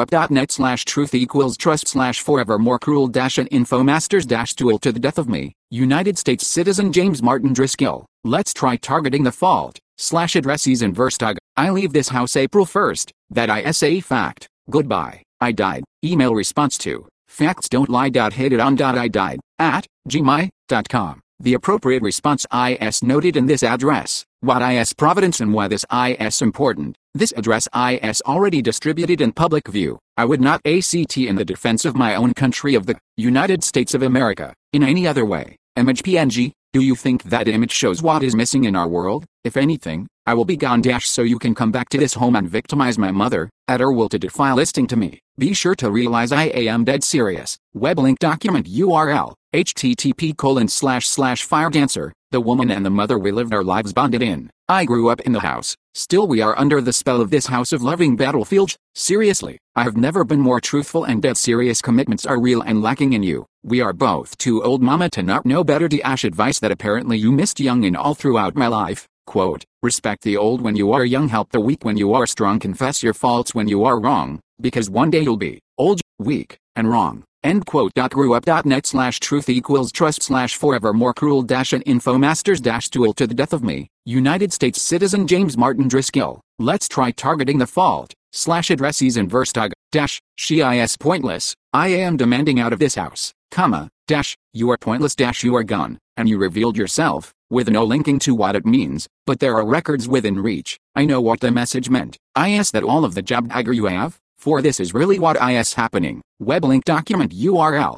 GrewUp.net/truth=trust/forevermore cruel-and-infomasters-tool to the death of me, United States citizen James Martin Driscoll. Let's try targeting the fault/addresses in Verstag. I leave this house April 1st. That is a fact. Goodbye. I died. Email response to Facts don't lie. Hit it on. I died at gmail.com. The appropriate response is noted in this address. What is Providence and why this is important? This address is already distributed in public view. I would not act in the defense of my own country of the United States of America in any other way. Image PNG. Do you think that image shows what is missing in our world? If anything, I will be gone. So you can come back to this home and victimize my mother, at her will to defy listening to me. Be sure to realize I am dead serious. Web link document URL, http://firedancer, the woman and the mother we lived our lives bonded in. I grew up in the house. Still we are under the spell of this house of loving battlefield. Seriously, I have never been more truthful and dead serious. Commitments are real and lacking in you. We are both too old mama to not know better. Advice that apparently you missed young and all throughout my life. Quote, respect the old when you are young, help the weak when you are strong, confess your faults when you are wrong, because one day you'll be old, weak, and wrong. End quote. Grewup.net/truth equals trust/forevermore cruel and infomasters tool to the death of me, United States citizen James Martin Driscoll. Let's try targeting the fault, /addresses and verse tag, she is pointless, I am demanding out of this house, you are pointless, you are gone, and you revealed yourself, with no linking to what it means, but there are records within reach. I know what the message meant. That all of the job dagger you have, for this is really what is happening. Web link document URL,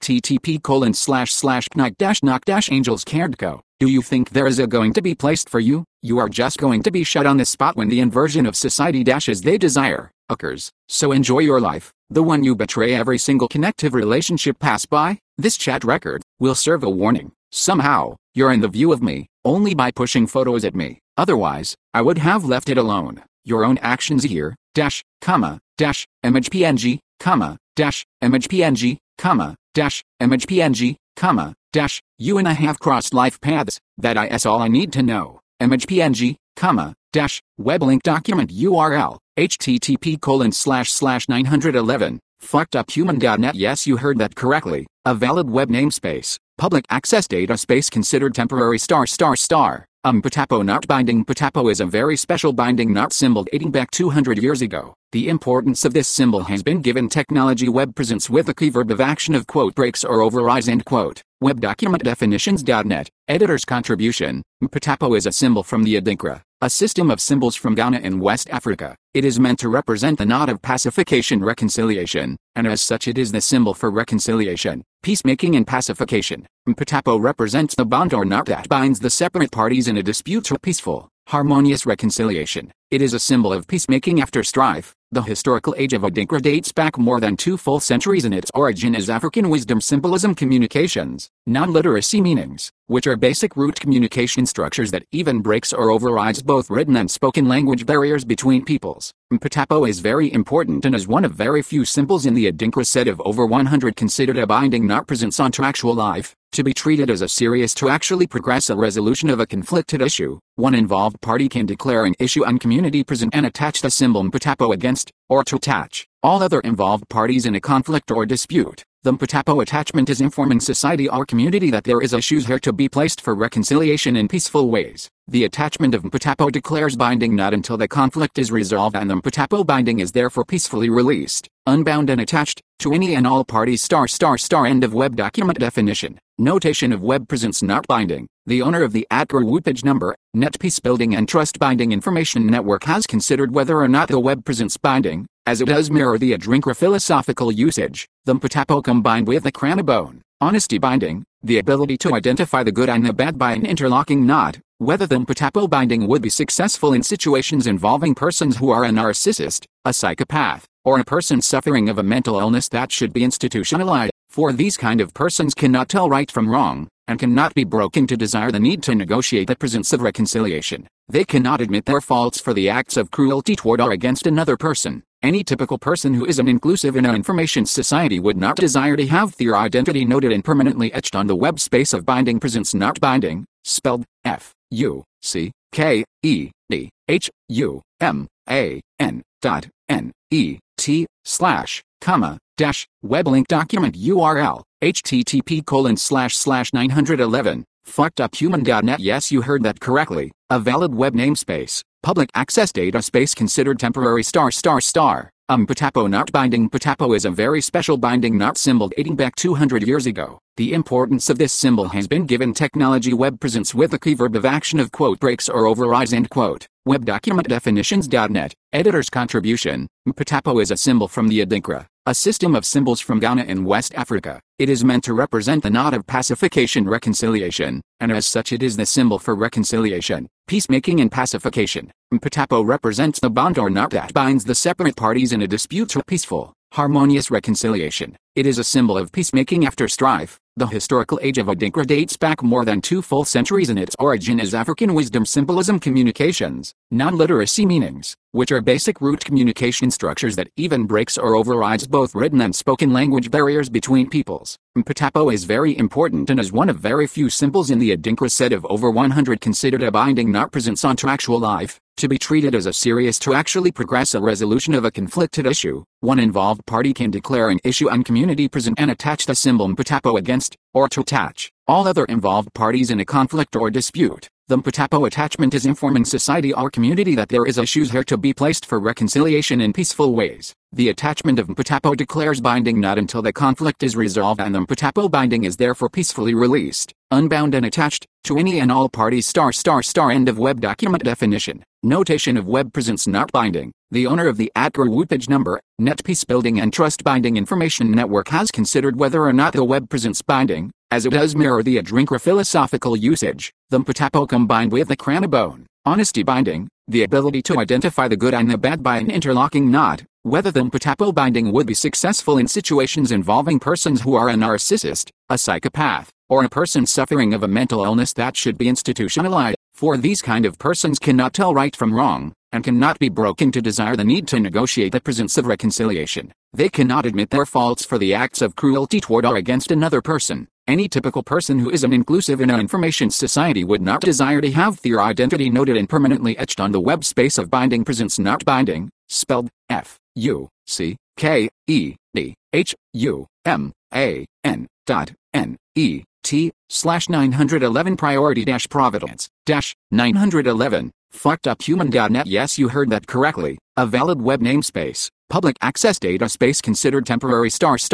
http://knight-knock-angels-cared-co. Do you think there is a going to be placed for you? You are just going to be shut on the spot when the inversion of society as they desire occurs. So enjoy your life, the one you betray every single connective relationship pass by. This chat record will serve a warning. Somehow, you're in the view of me, only by pushing photos at me. Otherwise, I would have left it alone. Your own actions here, image PNG, image PNG, image PNG, you and I have crossed life paths, that is all I need to know. Image PNG, web link document URL, http://911, fuckeduphuman.net. Yes, you heard that correctly. A valid web namespace, public access data space considered temporary ****. Patapo not binding. Patapo is a very special binding not symbol dating back 200 years ago. The importance of this symbol has been given technology web presence with a key verb of action of quote breaks or overrides end quote. Web document definitions.net, editor's contribution. Patapo is a symbol from the Adinkra, a system of symbols from Ghana in West Africa. It is meant to represent the knot of pacification reconciliation, and as such it is the symbol for reconciliation, peacemaking and pacification. Patapo represents the bond or knot that binds the separate parties in a dispute to peaceful, harmonious reconciliation. It is a symbol of peacemaking after strife. The historical age of Adinkra dates back more than 2 full centuries and its origin is African wisdom symbolism communications, non-literacy meanings, which are basic root communication structures that even breaks or overrides both written and spoken language barriers between peoples. Patapo is very important and is one of very few symbols in the Adinkra set of over 100 considered a binding knot presence onto actual life, to be treated as a serious to actually progress a resolution of a conflicted issue. One involved party can declare an issue on community present and attach the symbol Patapo against, or to attach, all other involved parties in a conflict or dispute. The Patapo attachment is informing society or community that there is issues here to be placed for reconciliation in peaceful ways. The attachment of Patapo declares binding not until the conflict is resolved and the Patapo binding is therefore peacefully released, unbound and attached, to any and all parties ****. End of web document definition. Notation of web presence not binding. The owner of the @Grewup page number, Net Peace Building and Trust Binding Information Network has considered whether or not the web presence binding, as it does mirror the Adinkra philosophical usage, the Patapo combined with the Cranabone, honesty binding, the ability to identify the good and the bad by an interlocking knot, whether the Patapo binding would be successful in situations involving persons who are a narcissist, a psychopath, or a person suffering of a mental illness that should be institutionalized, for these kind of persons cannot tell right from wrong, and cannot be broken to desire the need to negotiate the presence of reconciliation. They cannot admit their faults for the acts of cruelty toward or against another person. Any typical person who isn't inclusive in an information society would not desire to have their identity noted and permanently etched on the web space of binding presence not binding, spelled FUCKEDHUMAN.NET web link document URL http://911 fuckeduphuman.net. Yes, you heard that correctly. A valid web namespace, public access data space considered temporary ****. Patapo not binding. Patapo is a very special binding knot symbol dating back 200 years ago. The importance of this symbol has been given technology web presence with the key verb of action of quote breaks or overrides end quote. Web document definitions.net. Editor's contribution. Patapo is a symbol from the Adinkra, a system of symbols from Ghana in West Africa. It is meant to represent the knot of pacification reconciliation, and as such it is the symbol for reconciliation, peacemaking and pacification. Patapo represents the bond or knot that binds the separate parties in a dispute to peaceful, harmonious reconciliation. It is a symbol of peacemaking after strife. The historical age of Adinkra dates back more than 2 full centuries, and its origin is African wisdom symbolism communications, non-literacy meanings, which are basic root communication structures that even breaks or overrides both written and spoken language barriers between peoples. Patapo is very important and is one of very few symbols in the Adinkra set of over 100 considered a binding knot presence onto actual life, to be treated as a serious to actually progress a resolution of a conflicted issue. One involved party can declare an issue on community present and attach the symbol Patapo against, or to attach, all other involved parties in a conflict or dispute. The Patapo attachment is informing society or community that there is issues here to be placed for reconciliation in peaceful ways. The attachment of Patapo declares binding not until the conflict is resolved, and the Patapo binding is therefore peacefully released, unbound and attached, to any and all parties. End of web document definition. Notation of web presence not binding. The owner of the @GRU page number, Net Peace Building and Trust Binding Information Network has considered whether or not the web presence binding, as it does mirror the Adinkra philosophical usage, the Patapo combined with the Cranabone, honesty binding, the ability to identify the good and the bad by an interlocking knot, whether the Patapo binding would be successful in situations involving persons who are a narcissist, a psychopath, or a person suffering of a mental illness that should be institutionalized. For these kind of persons cannot tell right from wrong, and cannot be broken to desire the need to negotiate the presence of reconciliation. They cannot admit their faults for the acts of cruelty toward or against another person. Any typical person who is an inclusive in an information society would not desire to have their identity noted and permanently etched on the web space of binding presence not binding, spelled FUCKEDHUMAN.NET/911 priority-providence-911 fuckedup-human.net. Yes, you heard that correctly. A valid web namespace, public access data space considered temporary ****.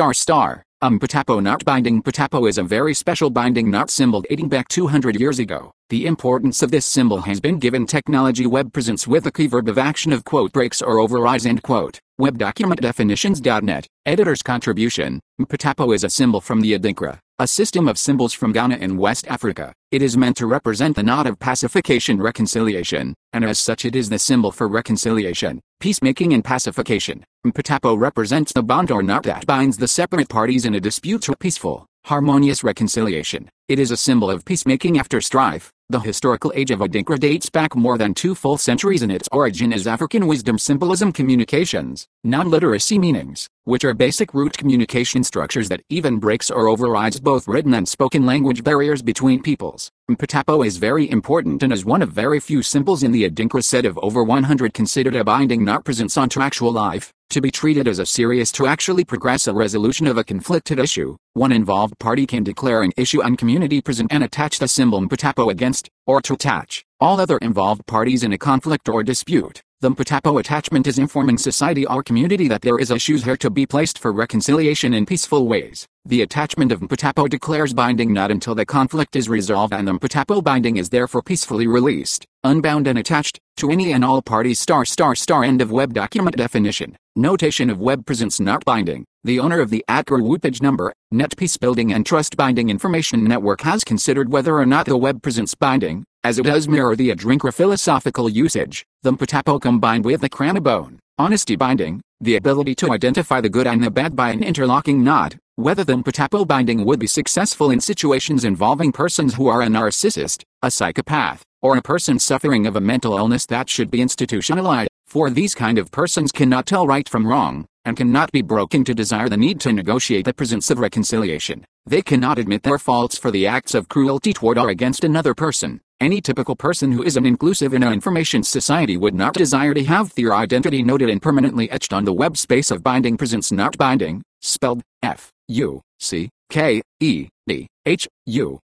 Patapo not binding. Patapo is a very special binding knot symbol dating back 200 years ago. The importance of this symbol has been given technology web presence with the key verb of action of quote breaks or overrides end quote. Web document definitions.net. Editor's contribution. Patapo is a symbol from the Adinkra, a system of symbols from Ghana in West Africa. It is meant to represent the knot of pacification reconciliation, and as such it is the symbol for reconciliation, peacemaking and pacification. Patapo represents the bond or knot that binds the separate parties in a dispute to peaceful, harmonious reconciliation. It is a symbol of peacemaking after strife. The historical age of Adinkra dates back more than 2 full centuries, and its origin is African wisdom symbolism communications, non-literacy meanings, which are basic root communication structures that even breaks or overrides both written and spoken language barriers between peoples. Patapo is very important and is one of very few symbols in the Adinkra set of over 100 considered a binding knot presence onto actual life, to be treated as a serious to actually progress a resolution of a conflicted issue. One involved party can declare an issue on community present and attach the symbol Patapo against, or to attach, all other involved parties in a conflict or dispute. The Patapo attachment is informing society or community that there is issues here to be placed for reconciliation in peaceful ways. The attachment of Patapo declares binding not until the conflict is resolved, and the Patapo binding is therefore peacefully released, unbound and attached, to any and all parties. End of web document definition. Notation of web presence not binding. The owner of the @GRU page number, Net Peace Building and Trust Binding Information Network has considered whether or not the web presence binding, as it does mirror the Adinkra philosophical usage, the Patapo combined with the Cranabone, honesty binding, the ability to identify the good and the bad by an interlocking knot, whether the Patapo binding would be successful in situations involving persons who are a narcissist, a psychopath, or a person suffering of a mental illness that should be institutionalized. For these kind of persons cannot tell right from wrong, and cannot be broken to desire the need to negotiate the presence of reconciliation. They cannot admit their faults for the acts of cruelty toward or against another person. Any typical person who is an inclusive in an information society would not desire to have their identity noted and permanently etched on the web space of binding presence not binding, spelled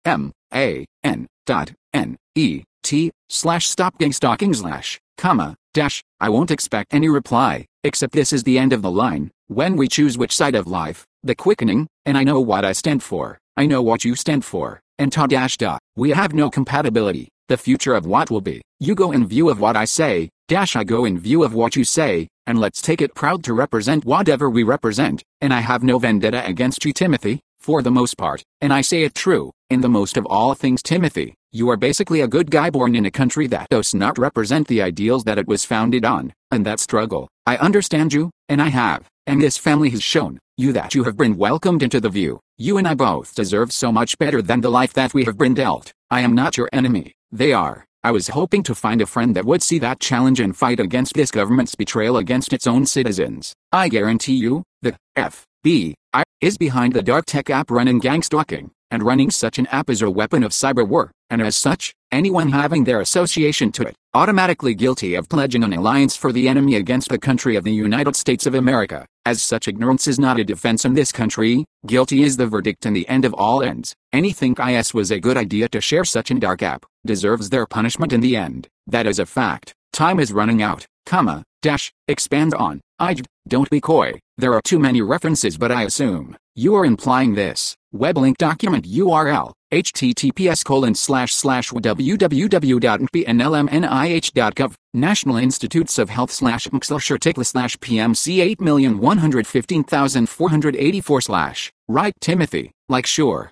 FUCKEDHUMAN.NET/stopgangstalking/ I won't expect any reply, except this is the end of the line. When we choose which side of life, the quickening, and I know what I stand for, I know what you stand for, and we have no compatibility. The future of what will be, you go in view of what I say, I go in view of what you say, and let's take it proud to represent whatever we represent, and I have no vendetta against you, Timothy, for the most part, and I say it true, in the most of all things, Timothy, you are basically a good guy born in a country that does not represent the ideals that it was founded on, and that struggle, I understand you, and I have, and this family has shown you that you have been welcomed into the view. You and I both deserve so much better than the life that we have been dealt. I am not your enemy, they are. I was hoping to find a friend that would see that challenge and fight against this government's betrayal against its own citizens. I guarantee you, the FBI is behind the dark tech app running gang stalking, and running such an app is a weapon of cyber war, and as such, anyone having their association to it, automatically guilty of pledging an alliance for the enemy against the country of the United States of America. As such, ignorance is not a defense in this country, guilty is the verdict and the end of all ends. Any think it was a good idea to share such an dark app, deserves their punishment in the end. That is a fact. Time is running out, expand on, don't be coy, there are too many references, but I assume you are implying this. Web link document URL, https://www.npnlmnih.gov, National Institutes of Health /mxl/PMC 8,115,484 Right, Timothy, like sure.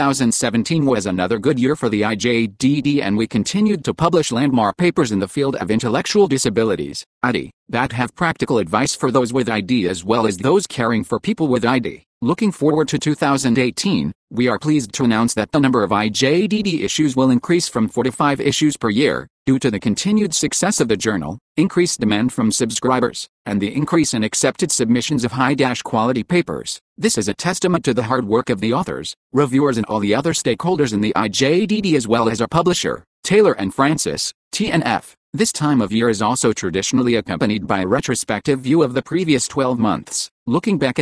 2017 was another good year for the IJDD, and we continued to publish landmark papers in the field of intellectual disabilities, ID, that have practical advice for those with ID as well as those caring for people with ID. Looking forward to 2018, we are pleased to announce that the number of IJDD issues will increase from 4 to 5 issues per year, due to the continued success of the journal, increased demand from subscribers, and the increase in accepted submissions of high-quality papers. This is a testament to the hard work of the authors, reviewers and all the other stakeholders in the IJDD as well as our publisher, Taylor and Francis, TNF. This time of year is also traditionally accompanied by a retrospective view of the previous 12 months. Looking back at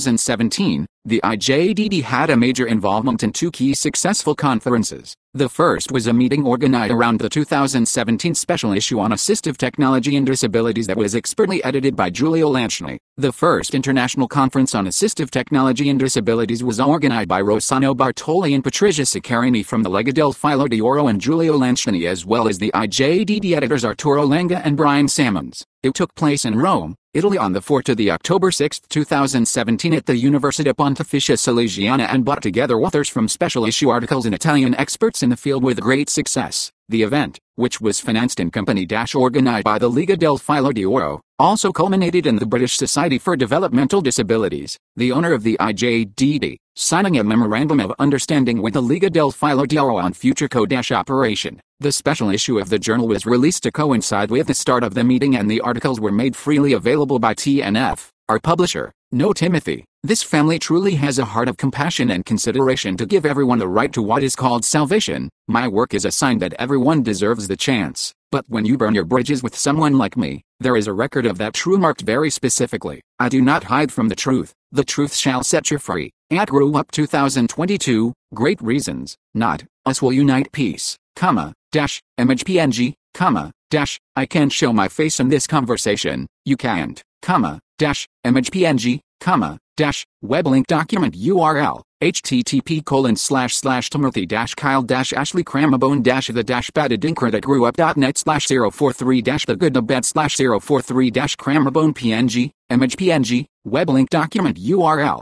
2017, the IJDD had a major involvement in 2 key successful conferences. The first was a meeting organized around the 2017 special issue on assistive technology and disabilities that was expertly edited by Giulio Lanciani. The first international conference on assistive technology and disabilities was organized by Rossano Bartoli and Patricia Saccarini from the Lega del Filo di Oro and Giulio Lanciani, as well as the IJDD editors Arturo Lenga and Brian Sammons. It took place in Rome, Italy on the 4th to the October 6, 2017 at the Università Pontificia Salesiana, and brought together authors from special issue articles and Italian experts in the field with great success. The event, which was financed and company-organized by the Lega del Filo di Oro, also culminated in the British Society for Developmental Disabilities, the owner of the IJDD, signing a memorandum of understanding with the Lega del Filo di Oro on future co-operation. The special issue of the journal was released to coincide with the start of the meeting, and the articles were made freely available by TNF, our publisher. No, Timothy, this family truly has a heart of compassion and consideration to give everyone the right to what is called salvation. My work is a sign that everyone deserves the chance, but when you burn your bridges with someone like me, there is a record of that true marked very specifically. I do not hide from the truth shall set you free. At Grew Up 2022, great reasons, not, us will unite peace, image PNG, I can't show my face in this conversation, you can't, image PNG, web link document URL, http://timothy-kyle-ashley-cramabone-the-good-the-bad/043-the-good-the-bad/043-cramabone-png, image PNG, web link document URL,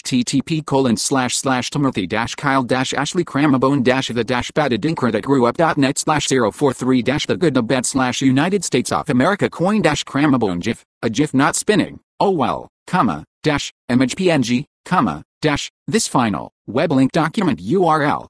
http://timothy-kyle-ashley-cramabone-the-good-the-bad/043-the-good-the-bad/United States of America coin-cramabone GIF, a GIF not spinning, oh well, image PNG, this final, web link document URL,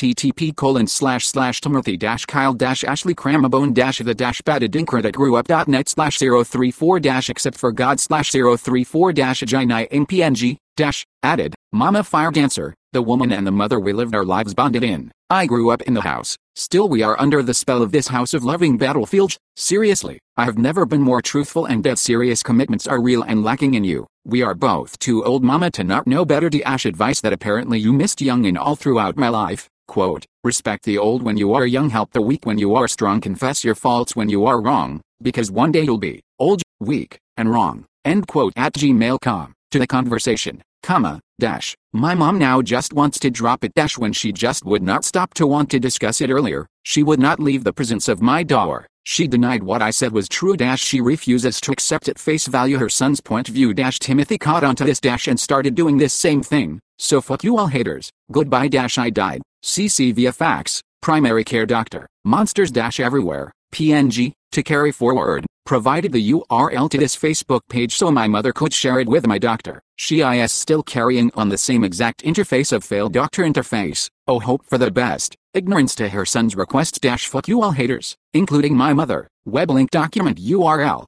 http://timothy-kyle-ashley-cramabone-the-good-the-bad/034-except for God/034-Jai-png, added, Mama Fire Dancer, the woman and the mother we lived our lives bonded in. I grew up in the house. Still we are under the spell of this house of loving battlefield. Seriously, I have never been more truthful, and dead serious commitments are real and lacking in you. We are both too old, Mama, to not know better. Advice that apparently you missed young and all throughout my life. Quote, respect the old when you are young, help the weak when you are strong, confess your faults when you are wrong. because one day you'll be old, weak, and wrong. End quote at gmail.com. To the conversation, dash. My mom now just wants to drop it dash when she just would not stop to want to discuss it earlier. She would not leave the presence of my door. She denied what I said was true dash. She refuses to accept at face value her son's point of view dash. Timothy caught onto this dash and started doing this same thing. So fuck you all haters. Goodbye dash. I died. CC via fax. Primary care doctor. Monsters dash everywhere. PNG. To carry forward, provided the URL to this Facebook page so my mother could share it with my doctor. She is still carrying on the same exact interface of failed doctor interface. Oh, hope for the best. Ignorance to her son's requests dash. Fuck you all haters, including my mother. Web link document URL.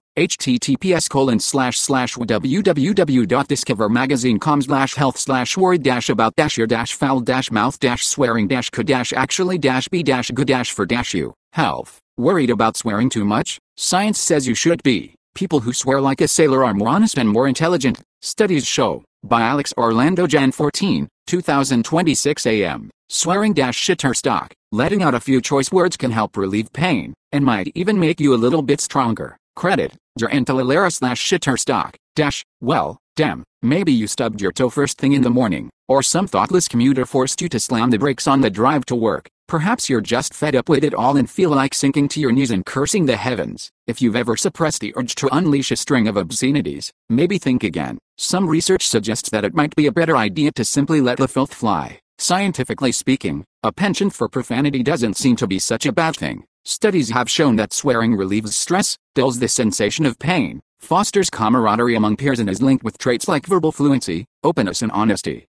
https://www.discovermagazine.com/health/worried-about-your-foul-actually-be-good-for-you. Health. Worried about swearing too much? Science says you should be. People who swear like a sailor are more honest and more intelligent. Studies show. By Alex Orlando, Jan 14, 2026 AM. Swearing-shitterstock. Letting out a few choice words can help relieve pain, and might even make you a little bit stronger. Credit. Gerantalilera/shitterstock. Well, damn, maybe you stubbed your toe first thing in the morning, or some thoughtless commuter forced you to slam the brakes on the drive to work. Perhaps you're just fed up with it all and feel like sinking to your knees and cursing the heavens. If you've ever suppressed the urge to unleash a string of obscenities, maybe think again. Some research suggests that it might be a better idea to simply let the filth fly. Scientifically speaking, a penchant for profanity doesn't seem to be such a bad thing. Studies have shown that swearing relieves stress, dulls the sensation of pain, fosters camaraderie among peers, and is linked with traits like verbal fluency, openness, and honesty.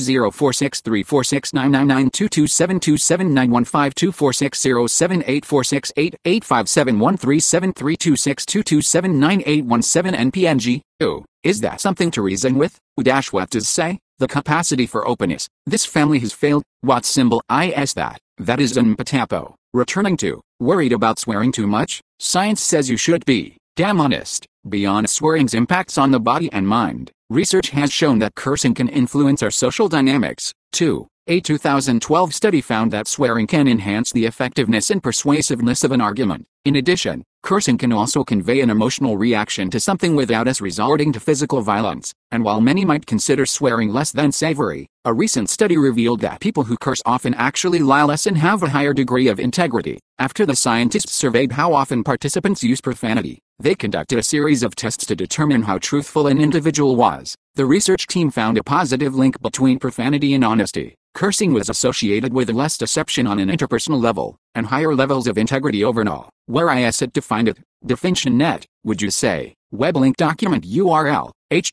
20463469992227279153732622798117 NPNG. Ooh, is that something to reason with? What does say? The capacity for openness. This family has failed. What symbol is that? That is an Patapo. Returning to, worried about swearing too much? Science says you should be damn honest. Beyond swearing's impacts on the body and mind, research has shown that cursing can influence our social dynamics, too. A 2012 study found that swearing can enhance the effectiveness and persuasiveness of an argument. In addition, cursing can also convey an emotional reaction to something without us resorting to physical violence. And while many might consider swearing less than savory, a recent study revealed that people who curse often actually lie less and have a higher degree of integrity. After the scientists surveyed how often participants use profanity, they conducted a series of tests to determine how truthful an individual was. The research team found a positive link between profanity and honesty. Cursing was associated with less deception on an interpersonal level, and higher levels of integrity overall. Where is it defined at? Definition net, would you say? Web link document URL,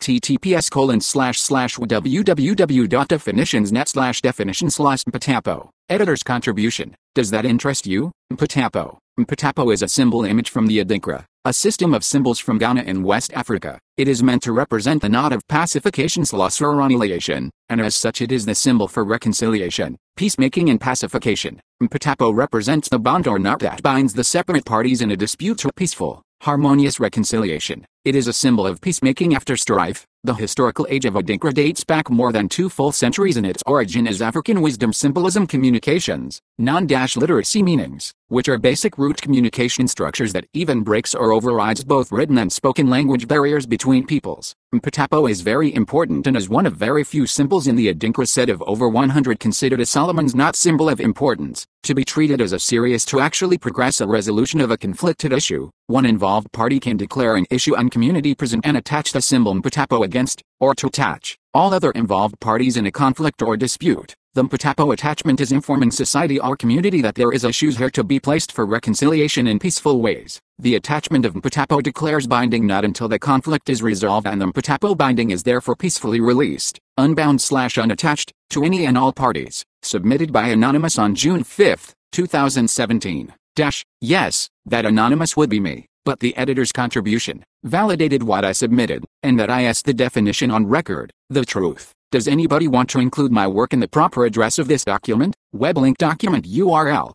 https://www.definitionsnet/definition/Patapo. Editor's contribution. Does that interest you? Patapo. Patapo is a symbol image from the Adinkra, a system of symbols from Ghana in West Africa. It is meant to represent the knot of pacification/reconciliation, and as such it is the symbol for reconciliation, peacemaking, and pacification. Patapo represents the bond or knot that binds the separate parties in a dispute to peaceful, harmonious reconciliation. It is a symbol of peacemaking after strife. The historical age of Adinkra dates back more than 2 full centuries, and its origin is African wisdom symbolism communications, non-literacy meanings, which are basic root communication structures that even breaks or overrides both written and spoken language barriers between peoples. Patapo is very important and is one of very few symbols in the Adinkra set of over 100 considered a Solomon's knot symbol of importance, to be treated as a serious to actually progress a resolution of a conflicted issue. One involved party can declare an issue and community present and attach the symbol Patapo against, or to attach, all other involved parties in a conflict or dispute. The Patapo attachment is informing society or community that there is issues here to be placed for reconciliation in peaceful ways. The attachment of Patapo declares binding not until the conflict is resolved, and the Patapo binding is therefore peacefully released, unbound/unattached, to any and all parties. Submitted by Anonymous on June 5, 2017. Yes, that Anonymous would be me, but the editor's contribution validated what I submitted, and that I asked the definition on record, the truth. Does anybody want to include my work in the proper address of this document? Web link document URL,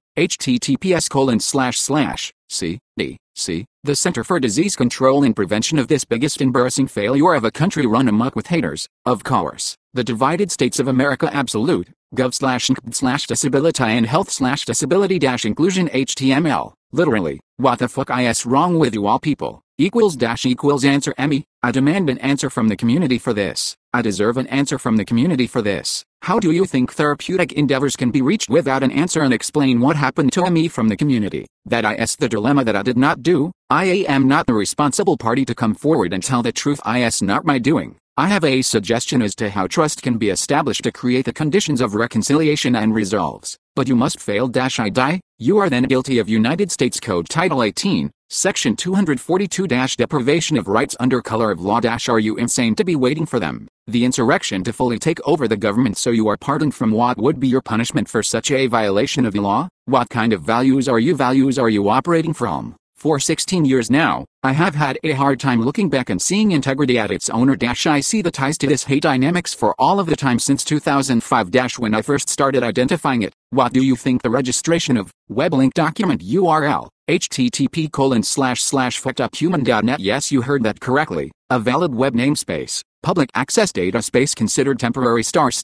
https://CDC, the Center for Disease Control and Prevention of this biggest embarrassing failure of a country run amok with haters, of course. The Divided States of America Absolute, gov/disability and health/disability-inclusion HTML. Literally, what the fuck is wrong with you all people? Equals answer Emmy. I demand an answer from the community for this. I deserve an answer from the community for this. How do you think therapeutic endeavors can be reached without an answer, and explain what happened to me from the community? That is the dilemma that I did not do. I am not the responsible party to come forward and tell the truth. Is not my doing. I have a suggestion as to how trust can be established to create the conditions of reconciliation and resolves. But you must fail. I die. You are then guilty of United States Code Title 18, Section 242 deprivation of rights under color of law. Are you insane to be waiting for them, the insurrection, to fully take over the government so you are pardoned from what would be your punishment for such a violation of the law? What kind of values are you operating from? For 16 years now, I have had a hard time looking back and seeing integrity at its owner. I see the ties to this hate dynamics for all of the time since 2005 when I first started identifying it. What do you think the registration of web link document URL http://fuckeduphuman.net? Yes, you heard that correctly. A valid web namespace, public access data space considered temporary ..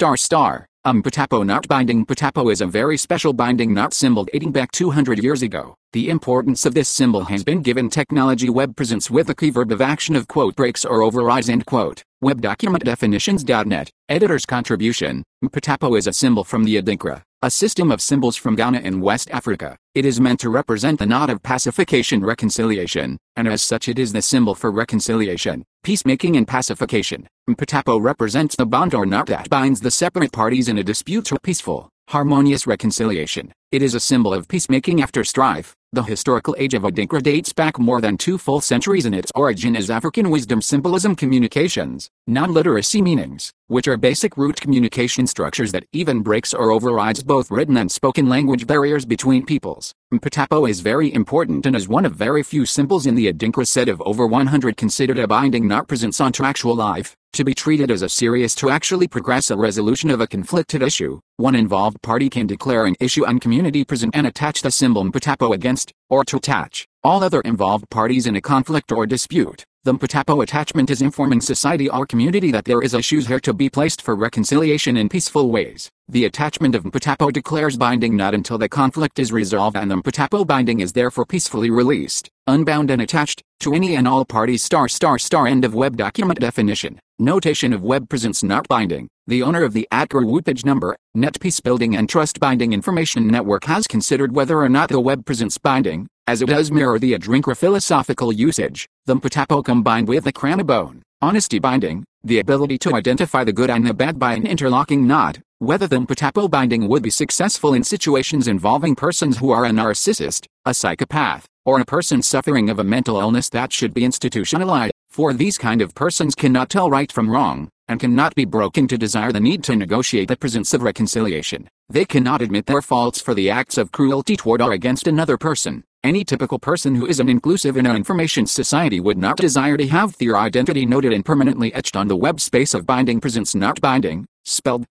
Patapo not binding. Patapo is a very special binding not symbol dating back 200 years ago. The importance of this symbol has been given technology web presence with a key verb of action of breaks or overrides . Web document definitions.net. Editor's contribution. Patapo is a symbol from the Adinkra, a system of symbols from Ghana in West Africa. It is meant to represent the knot of pacification reconciliation, and as such it is the symbol for reconciliation, peacemaking and pacification. Patapo represents the bond or knot that binds the separate parties in a dispute to peaceful, harmonious reconciliation. It is a symbol of peacemaking after strife. The historical age of Adinkra dates back more than 2 full centuries, and its origin is African wisdom symbolism communications, non-literacy meanings, which are basic root communication structures that even breaks or overrides both written and spoken language barriers between peoples. Patapo is very important and is one of very few symbols in the Adinkra set of over 100 considered a binding not presence onto actual life, to be treated as a serious to actually progress a resolution of a conflicted issue. One involved party can declare an issue on community present and attach the symbol Patapo against, or to attach, all other involved parties in a conflict or dispute. The Patapo attachment is informing society or community that there is issues here to be placed for reconciliation in peaceful ways. The attachment of Patapo declares binding not until the conflict is resolved, and the Patapo binding is therefore peacefully released, unbound and attached, to any and all parties. End of web document definition. Notation of web presence not binding. The owner of the Adkar Woopage number, Net Peace Building and Trust Binding Information Network has considered whether or not the web presence binding, as it does mirror the Adinkra philosophical usage, the Patapo combined with the Cranabone, honesty binding, the ability to identify the good and the bad by an interlocking knot, whether the Patapo binding would be successful in situations involving persons who are a narcissist, a psychopath, or a person suffering of a mental illness that should be institutionalized. For these kind of persons cannot tell right from wrong, and cannot be broken to desire the need to negotiate the presence of reconciliation. They cannot admit their faults for the acts of cruelty toward or against another person. Any typical person who is an inclusive in an information society would not desire to have their identity noted and permanently etched on the web space of binding presence not binding, spelled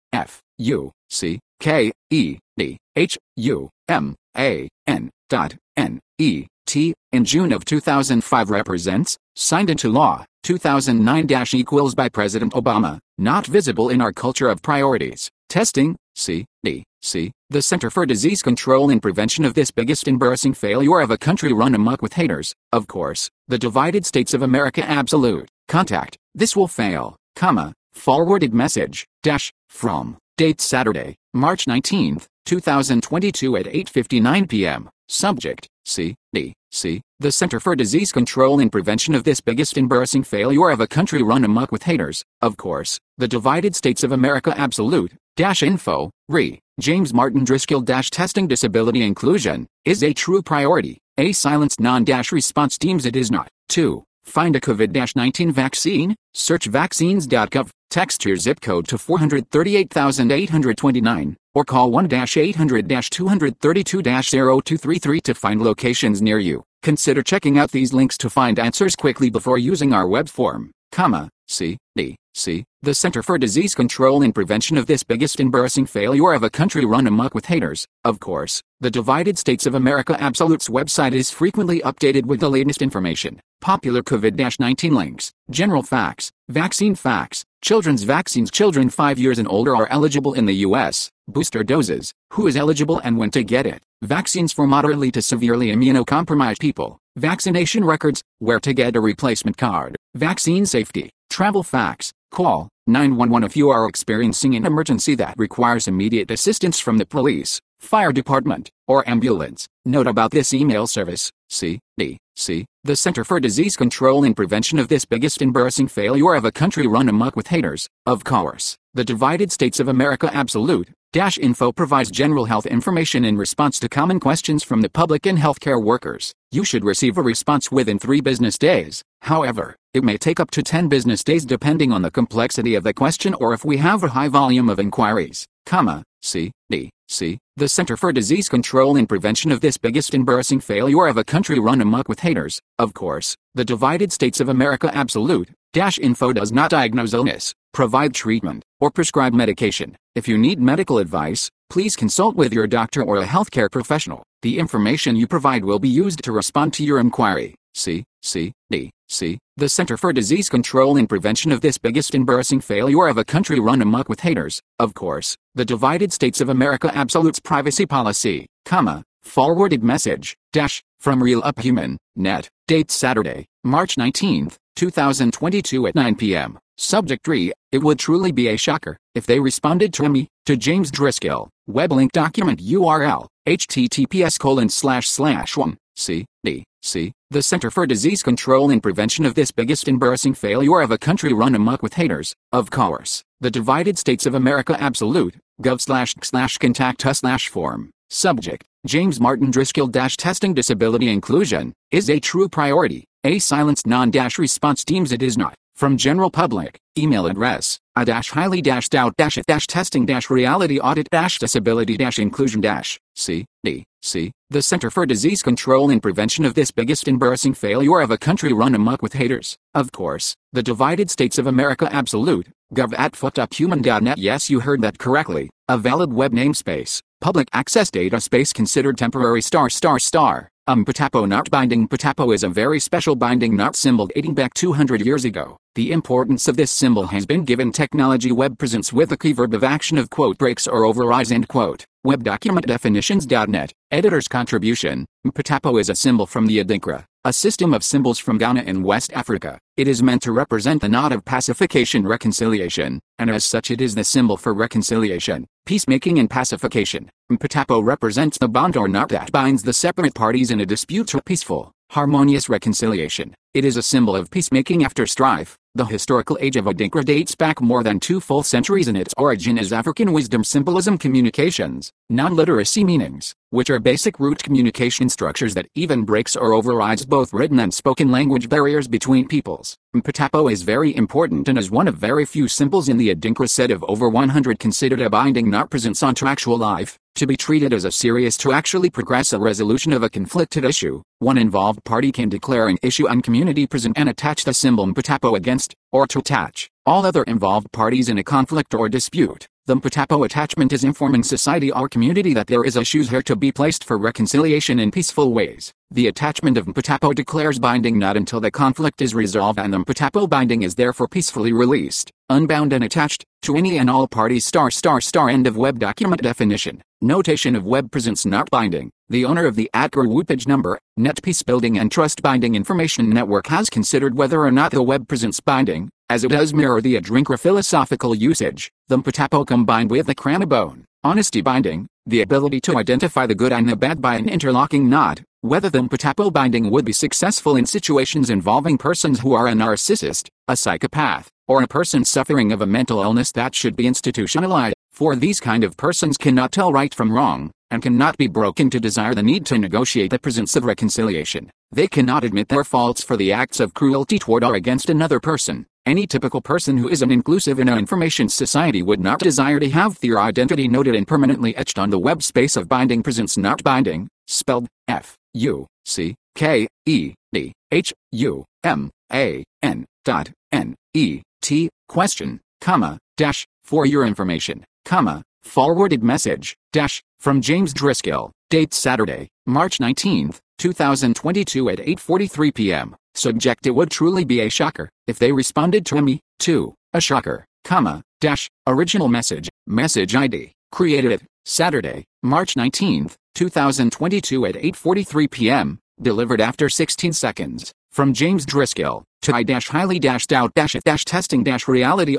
FUCKEDHUMAN.NET. In June of 2005 represents, signed into law, 2009 = by President Obama, not visible in our culture of priorities. Testing, CDC, the Center for Disease Control and Prevention of this biggest embarrassing failure of a country run amok with haters, of course, the Divided States of America absolute. Contact, this will fail, forwarded message, from, date Saturday, March 19, 2022 at 8:59 p.m. Subject, CDC, the Center for Disease Control and Prevention of this biggest embarrassing failure of a country run amok with haters, of course, the Divided States of America absolute, info, James Martin Driscoll testing disability inclusion, is a true priority, a silenced non-response deems it is not. 2. Find a COVID-19 vaccine, search vaccines.gov, text your zip code to 438,829, or call 1-800-232-0233 to find locations near you. Consider checking out these links to find answers quickly before using our web form, CDC, the Center for Disease Control and Prevention of this biggest embarrassing failure of a country run amok with haters, of course, the Divided States of America Absolute's website is frequently updated with the latest information, popular COVID-19 links, general facts, vaccine facts, children's vaccines. Children 5 years and older are eligible in the U.S., booster doses, who is eligible and when to get it, vaccines for moderately to severely immunocompromised people, vaccination records, where to get a replacement card, vaccine safety, travel facts. Call 911 if you are experiencing an emergency that requires immediate assistance from the police, fire department, or ambulance. Note about this email service: CDC, the Center for Disease Control and Prevention of this biggest embarrassing failure of a country run amok with haters. Of course, the Divided States of America Absolute-Info provides general health information in response to common questions from the public and healthcare workers. You should receive a response within 3 business days. However, it may take up to 10 business days depending on the complexity of the question or if we have a high volume of inquiries, CDC, the Center for Disease Control and Prevention of this biggest embarrassing failure of a country run amok with haters. Of course, the Divided States of America Absolute-Info does not diagnose illness, provide treatment, or prescribe medication. If you need medical advice, please consult with your doctor or a healthcare professional. The information you provide will be used to respond to your inquiry. CDC, the Center for Disease Control and Prevention of this biggest embarrassing failure of a country run amok with haters. Of course, the Divided States of America Absolute's privacy policy, forwarded message, from Real Up Human, net, date Saturday, March 19, 2022 at 9 p.m. Subject 3, it would truly be a shocker if they responded to me, to James Driscoll, web link document URL, https://1, CDC, the Center for Disease Control and Prevention of this biggest embarrassing failure of a country run amok with haters. Of course, the Divided States of America Absolute, gov/contact us/form. Subject, James Martin Driscoll testing disability inclusion, is a true priority. A silenced non-response deems it is not. From general public, email address, a-highly-doubt-at-testing-reality audit-disability-inclusion CDC, the Center for Disease Control and Prevention of this biggest embarrassing failure of a country run amok with haters. Of course, the Divided States of America Absolute, gov@fuckeduphuman.net. Yes, you heard that correctly. A valid web namespace, public access data space considered temporary Patapo not binding. Patapo is a very special binding not symbol dating back 200 years ago. The importance of this symbol has been given technology web presence with a key verb of action of breaks or overrides . Web document definitions.net, editor's contribution. Patapo is a symbol from the Adinkra, a system of symbols from Ghana in West Africa. It is meant to represent the knot of pacification reconciliation, and as such it is the symbol for reconciliation, peacemaking and pacification. Patapo represents the bond or knot that binds the separate parties in a dispute to peaceful, harmonious reconciliation. It is a symbol of peacemaking after strife. The historical age of Adinkra dates back more than 2 full centuries and its origin is African wisdom symbolism communications, non-literacy meanings, which are basic root communication structures that even breaks or overrides both written and spoken language barriers between peoples. Patapo is very important and is one of very few symbols in the Adinkra set of over 100 considered a binding knot presence onto actual life, to be treated as a serious to actually progress a resolution of a conflicted issue. One involved party can declare an issue on community present and attach the symbol Patapo against, or to attach, all other involved parties in a conflict or dispute. The Patapo attachment is informing society or community that there is issues here to be placed for reconciliation in peaceful ways. The attachment of Patapo declares binding not until the conflict is resolved and the Patapo binding is therefore peacefully released, unbound and attached, to any and all parties ****. End of web document definition. Notation of web presence not binding. The owner of the @GRU page number, Net Peacebuilding and Trust Binding Information Network has considered whether or not the web presence binding, as it does mirror the Adinkra philosophical usage, the Patapo combined with the Cranabone, honesty binding, the ability to identify the good and the bad by an interlocking knot, whether the Patapo binding would be successful in situations involving persons who are a narcissist, a psychopath, or a person suffering of a mental illness that should be institutionalized. For these kind of persons cannot tell right from wrong, and cannot be broken to desire the need to negotiate the presence of reconciliation. They cannot admit their faults for the acts of cruelty toward or against another person. Any typical person who isn't inclusive in an information society would not desire to have their identity noted and permanently etched on the web space of binding presence not binding, spelled FUCKEDHUMAN.NET, question, dash, for your information, forwarded message, dash, from James Driscoll, date Saturday, March 19, 2022 at 8:43 p.m. Subject: it would truly be a shocker if they responded to me, too. A shocker, dash, original message, message ID, created at Saturday, March 19, 2022 at 8:43 p.m., delivered after 16 seconds. From James Driscoll, to I-highly-doubt-it-testing-reality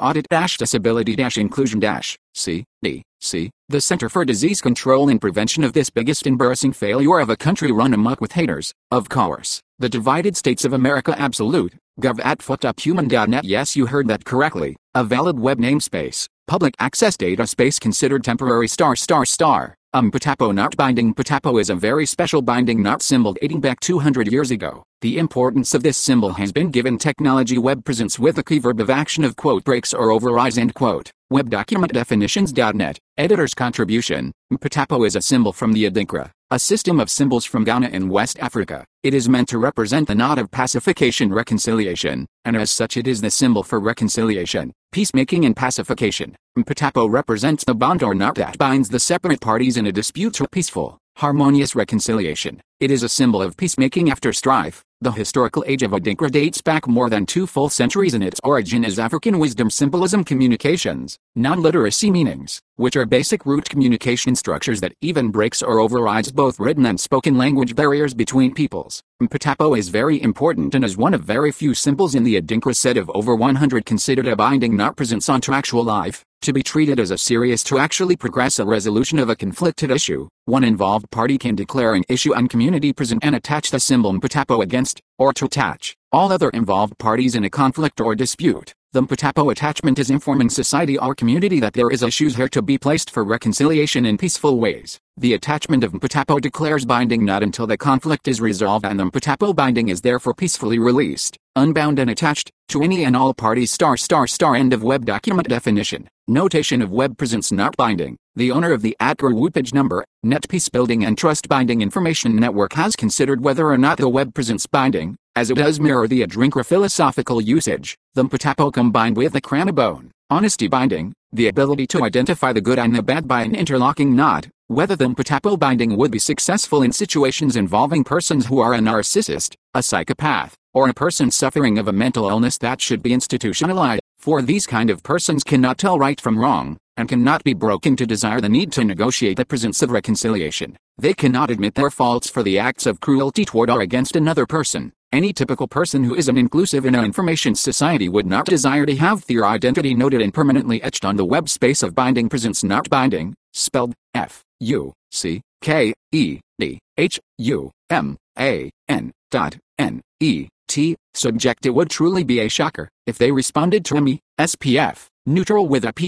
audit-disability-inclusion-CDC, the Center for Disease Control and Prevention of this biggest embarrassing failure of a country run amok with haters, of course. The Divided States of America Absolute, gov@fuckuphuman.net. Yes, you heard that correctly. A valid web namespace, public access data space considered temporary ****. Patapo not binding. Patapo is a very special binding not symbol dating back 200 years ago. The importance of this symbol has been given technology web presence with a key verb of action of breaks or overrides . Web document definitions.net, editor's contribution. Patapo is a symbol from the Adinkra, a system of symbols from Ghana in West Africa. It is meant to represent the knot of pacification reconciliation, and as such it is the symbol for reconciliation, peacemaking and pacification. Patapo represents the bond or knot that binds the separate parties in a dispute to peaceful, harmonious reconciliation. It is a symbol of peacemaking after strife. The historical age of Adinkra dates back more than 2 full centuries, and its origin is African wisdom symbolism communications, non-literacy meanings, which are basic root communication structures that even breaks or overrides both written and spoken language barriers between peoples. Patapo is very important and is one of very few symbols in the Adinkra set of over 100 considered a binding not presence onto actual life, to be treated as a serious to actually progress a resolution of a conflicted issue. One involved party can declare an issue on community present and attach the symbol Patapo against, or to attach, all other involved parties in a conflict or dispute. The Patapo attachment is informing society or community that there is issues here to be placed for reconciliation in peaceful ways. The attachment of Patapo declares binding not until the conflict is resolved, and the Patapo binding is therefore peacefully released, unbound and attached, to any and all parties. End of web document definition. Notation of web presence not binding. The owner of the Adker Woopage number, Net Peace Building and Trust Binding Information Network has considered whether or not the web presence binding, as it does mirror the Adinkra philosophical usage, the Patapo combined with the Cranabone, honesty binding, the ability to identify the good and the bad by an interlocking knot, whether the Patapo binding would be successful in situations involving persons who are a narcissist, a psychopath, or a person suffering of a mental illness that should be institutionalized. For these kind of persons cannot tell right from wrong, and cannot be broken to desire the need to negotiate the presence of reconciliation. They cannot admit their faults for the acts of cruelty toward or against another person. Any typical person who isn't inclusive in an information society would not desire to have their identity noted and permanently etched on the web space of binding presence not binding, spelled FUCKEDHUMAN.NET. Subject. It would truly be a shocker if they responded to me, SPF, neutral with a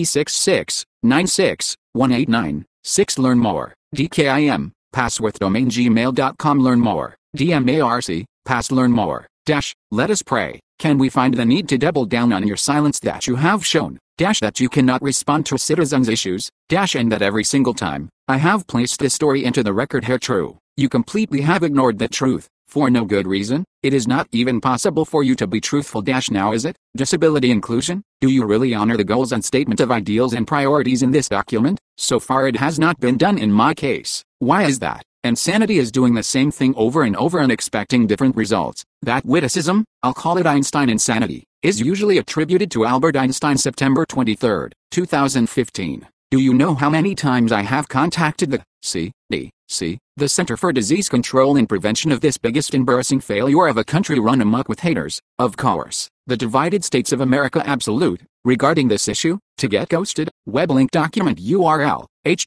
P6696189. Learn more. DKIM, password domain gmail.com. Learn more. DMARC, pass. Learn more. Let us pray. Can we find the need to double down on your silence that you have shown? That you cannot respond to citizens' issues. And that every single time I have placed this story into the record here true, you completely have ignored the truth. For no good reason. It is not even possible for you to be truthful. Now is it? Disability inclusion? Do you really honor the goals and statement of ideals and priorities in this document? So far it has not been done in my case. Why is that? Insanity is doing the same thing over and over and expecting different results. That witticism, I'll call it Einstein insanity, is usually attributed to Albert Einstein. September 23, 2015. Do you know how many times I have contacted the CDC, the Center for Disease Control and Prevention of this biggest embarrassing failure of a country run amok with haters, of course, the Divided States of America Absolute, regarding this issue? To get ghosted? Web link document URL,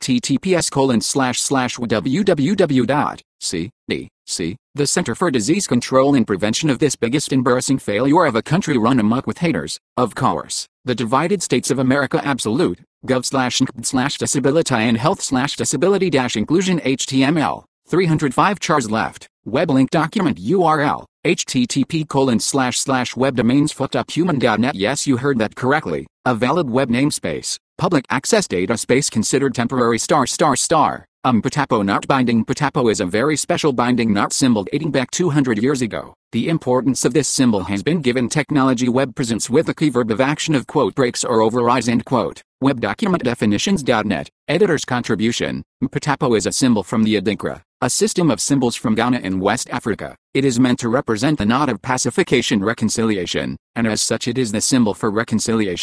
https://www.cdc, the Center for Disease Control and Prevention of this biggest embarrassing failure of a country run amok with haters, of course, the Divided States of America Absolute, gov/disability and health/disability-inclusion HTML, 305 chars left, web link document URL, http://webdomains.fuckuphuman.net. Yes, you heard that correctly. A valid web namespace, public access data space considered temporary ****. Patapo not binding. Patapo is a very special binding not symbol dating back 200 years ago. The importance of this symbol has been given technology web presence with a key verb of action of breaks or overrides. Web document definitions.net, editor's contribution. Patapo is a symbol from the Adinkra, a system of symbols from Ghana in West Africa. It is meant to represent the knot of pacification reconciliation, and as such it is the symbol for reconciliation,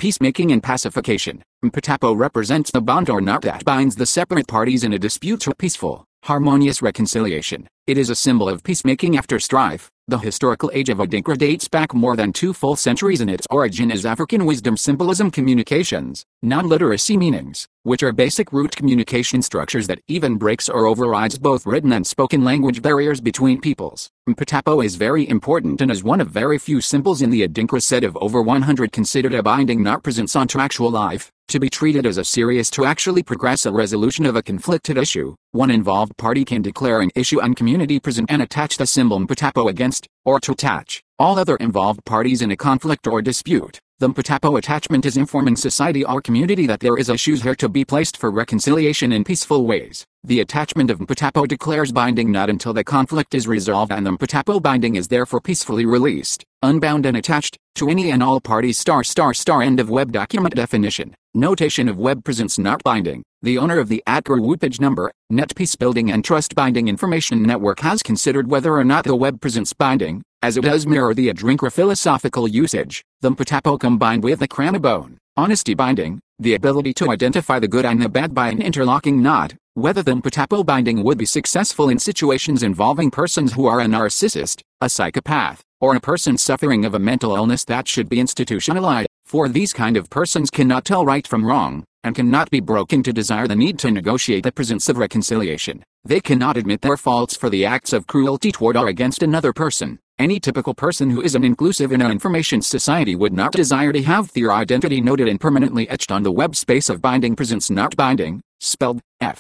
Peacemaking and pacification. Mpatapo represents the bond or knot that binds the separate parties in a dispute to peaceful, harmonious reconciliation. It is a symbol of peacemaking after strife. The historical age of Adinkra dates back more than 2 full centuries, and its origin is African wisdom symbolism communications, non-literacy meanings, which are basic root communication structures that even breaks or overrides both written and spoken language barriers between peoples. Mpatapo is very important and is one of very few symbols in the Adinkra set of over 100 considered a binding knot presence onto actual life, to be treated as a serious to actually progress a resolution of a conflicted issue. One involved party can declare an issue on community present and attach the symbol Mpatapo against, or to attach, all other involved parties in a conflict or dispute. The Mpatapo attachment is informing society or community that there is issues here to be placed for reconciliation in peaceful ways. The attachment of Mpatapo declares binding not until the conflict is resolved, and the Mpatapo binding is therefore peacefully released, unbound and attached, to any and all parties. End of web document definition. Notation of web presence not binding. The owner of the @group page number, Net Peace Building and Trust Binding Information Network has considered whether or not the web presence binding, as it does mirror the Adinkra philosophical usage, the Mpatapo combined with the Cranabone, honesty binding, the ability to identify the good and the bad by an interlocking knot, whether the Mpatapo binding would be successful in situations involving persons who are a narcissist, a psychopath, or a person suffering of a mental illness that should be institutionalized. For these kind of persons cannot tell right from wrong, and cannot be broken to desire the need to negotiate the presence of reconciliation. They cannot admit their faults for the acts of cruelty toward or against another person. Any typical person who is an inclusive in an information society would not desire to have their identity noted and permanently etched on the web space of binding presence not binding, spelled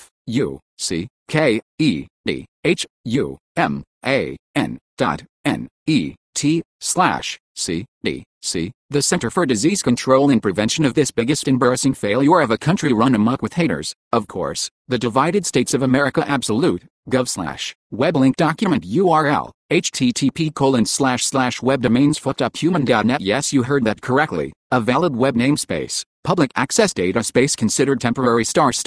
FUCKEDHUMAN.NET/CD. The Center for Disease Control and Prevention of this biggest embarrassing failure of a country run amok with haters, of course, the Divided States of America Absolute, gov/web link document URL, http://webdomains.human.net. Yes, you heard that correctly, a valid web namespace, public access data space considered temporary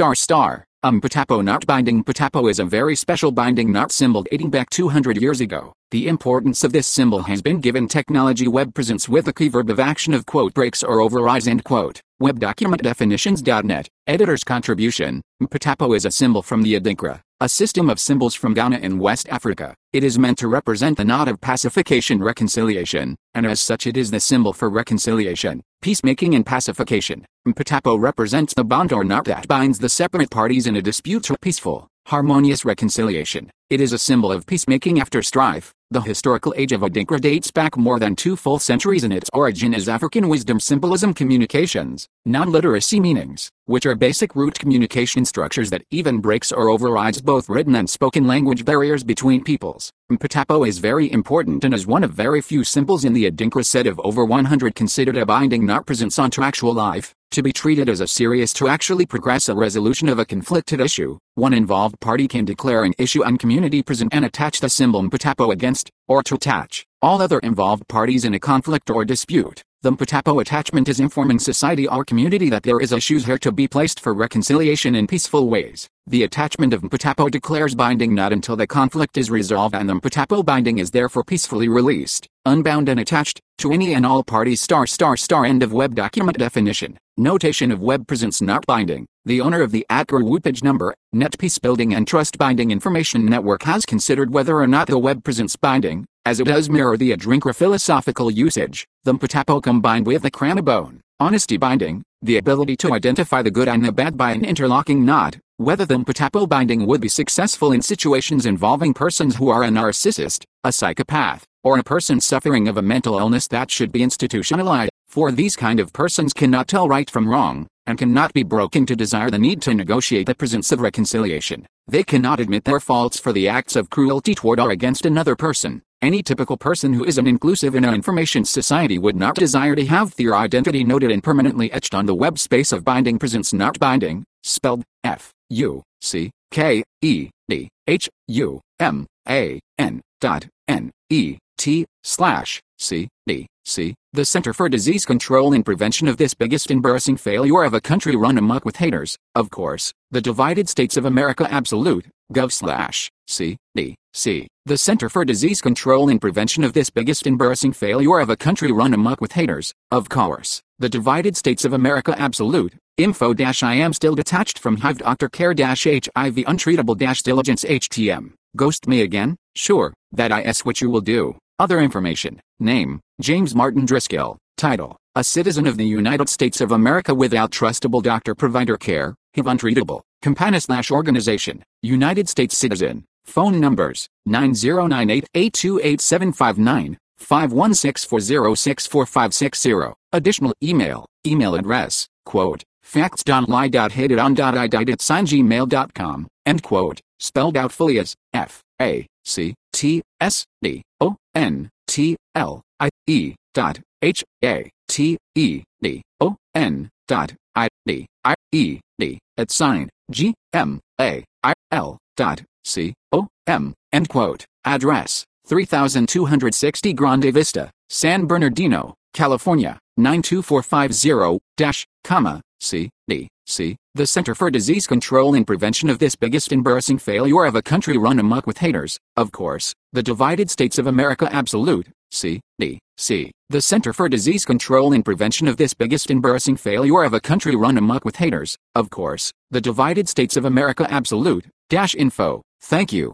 ****. Mpatapo knot binding. Mpatapo is a very special binding knot symbol dating back 200 years ago. The importance of this symbol has been given technology web presence with the key verb of action of breaks or overrides . Web document definitions.net. Editor's contribution. Mpatapo is a symbol from the Adinkra, a system of symbols from Ghana in West Africa. It is meant to represent the knot of pacification reconciliation, and as such it is the symbol for reconciliation, peacemaking and pacification. Mpatapo represents the bond or knot that binds the separate parties in a dispute to peaceful, harmonious reconciliation. It is a symbol of peacemaking after strife. The historical age of Adinkra dates back more than 2 full centuries, and its origin is African wisdom symbolism communications, non-literacy meanings, which are basic root communication structures that even breaks or overrides both written and spoken language barriers between peoples. Mpatapo is very important and is one of very few symbols in the Adinkra set of over 100 considered a binding knot presence onto actual life, to be treated as a serious to actually progress a resolution of a conflicted issue. One involved party can declare an issue on community present and attach the symbol Mpatapo against, or to attach, all other involved parties in a conflict or dispute. The Mpatapo attachment is informing society or community that there is issues here to be placed for reconciliation in peaceful ways. The attachment of Mpatapo declares binding not until the conflict is resolved, and the Mpatapo binding is therefore peacefully released, unbound and attached, to any and all parties. End of web document definition. Notation of web presence not binding. The owner of the @group page number, Net Peace Building and Trust Binding Information Network has considered whether or not the web presence binding, as it does mirror the Adinkra philosophical usage, the Mpatapo combined with the Cranabone, honesty binding, the ability to identify the good and the bad by an interlocking knot, whether the Mpatapo binding would be successful in situations involving persons who are a narcissist, a psychopath, or a person suffering of a mental illness that should be institutionalized. For these kind of persons cannot tell right from wrong, and cannot be broken to desire the need to negotiate the presence of reconciliation. They cannot admit their faults for the acts of cruelty toward or against another person. Any typical person who is an inclusive in an information society would not desire to have their identity noted and permanently etched on the web space of binding presence not binding, spelled FUCKEDHUMAN.NET/CD. The Center for Disease Control and Prevention of this biggest embarrassing failure of a country run amok with haters, of course, the Divided States of America Absolute, gov/CDC. The Center for Disease Control and Prevention of this biggest embarrassing failure of a country run amok with haters, of course, The Divided States of America Absolute, info-I am still detached from Hive Doctor Care-HIV Untreatable-Diligence HTM. Ghost me again? Sure, that is what you will do. Other information. Name, James Martin Driscoll. Title, a citizen of the United States of America without trustable doctor-provider care, HIV untreatable. Company/organization, United States citizen. Phone numbers, 9098-828-759, 516-406-4560. Additional email address, quote, facts.lie.hated-on.I.gmail.com, end quote, spelled out fully as FACTSDONTLIEDON.IDIED, at sign, GMAIL.com, end quote. Address, 3260 Grande Vista, San Bernardino, California, 92450-, the Center for Disease Control and Prevention of this biggest embarrassing failure of a country run amok with haters, of course, the Divided States of America Absolute, CDC. The Center for Disease Control and Prevention of this biggest embarrassing failure of a country run amok with haters, of course, the Divided States of America Absolute, info, thank you,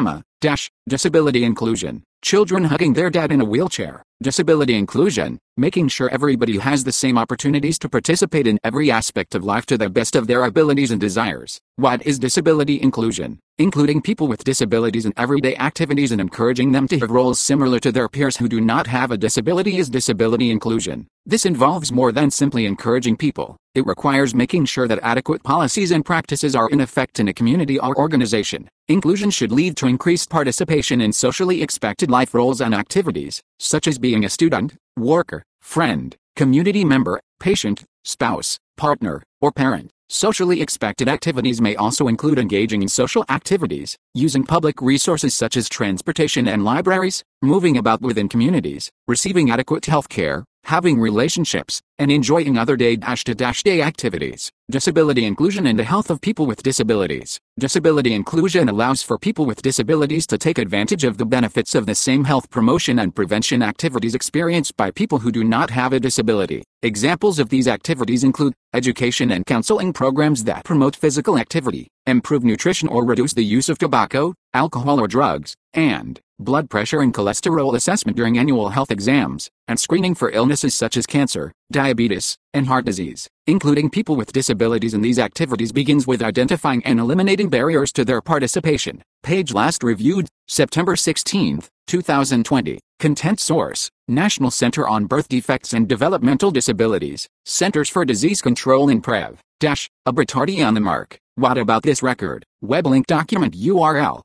disability inclusion, children hugging their dad in a wheelchair, disability inclusion, making sure everybody has the same opportunities to participate in every aspect of life to the best of their abilities and desires. What is disability inclusion? Including people with disabilities in everyday activities and encouraging them to have roles similar to their peers who do not have a disability is disability inclusion. This involves more than simply encouraging people. It requires making sure that adequate policies and practices are in effect in a community or organization. Inclusion should lead to increased participation in socially expected life roles and activities, such as being a student, worker, friend, community member, patient, spouse, partner, or parent. Socially expected activities may also include engaging in social activities, using public resources such as transportation and libraries, moving about within communities, receiving adequate health care, having relationships, and enjoying other day-to-day activities. Disability inclusion and the health of people with disabilities. Disability inclusion allows for people with disabilities to take advantage of the benefits of the same health promotion and prevention activities experienced by people who do not have a disability. Examples of these activities include education and counseling programs that promote physical activity, improve nutrition or reduce the use of tobacco, alcohol or drugs, and blood pressure and cholesterol assessment during annual health exams, and screening for illnesses such as cancer, diabetes, and heart disease. Including people with disabilities in these activities begins with identifying and eliminating barriers to their participation. Page last reviewed, September 16, 2020. Content source, National Center on Birth Defects and Developmental Disabilities, Centers for Disease Control and Prev. Abertardi on the mark. What about this record? Web link document URL,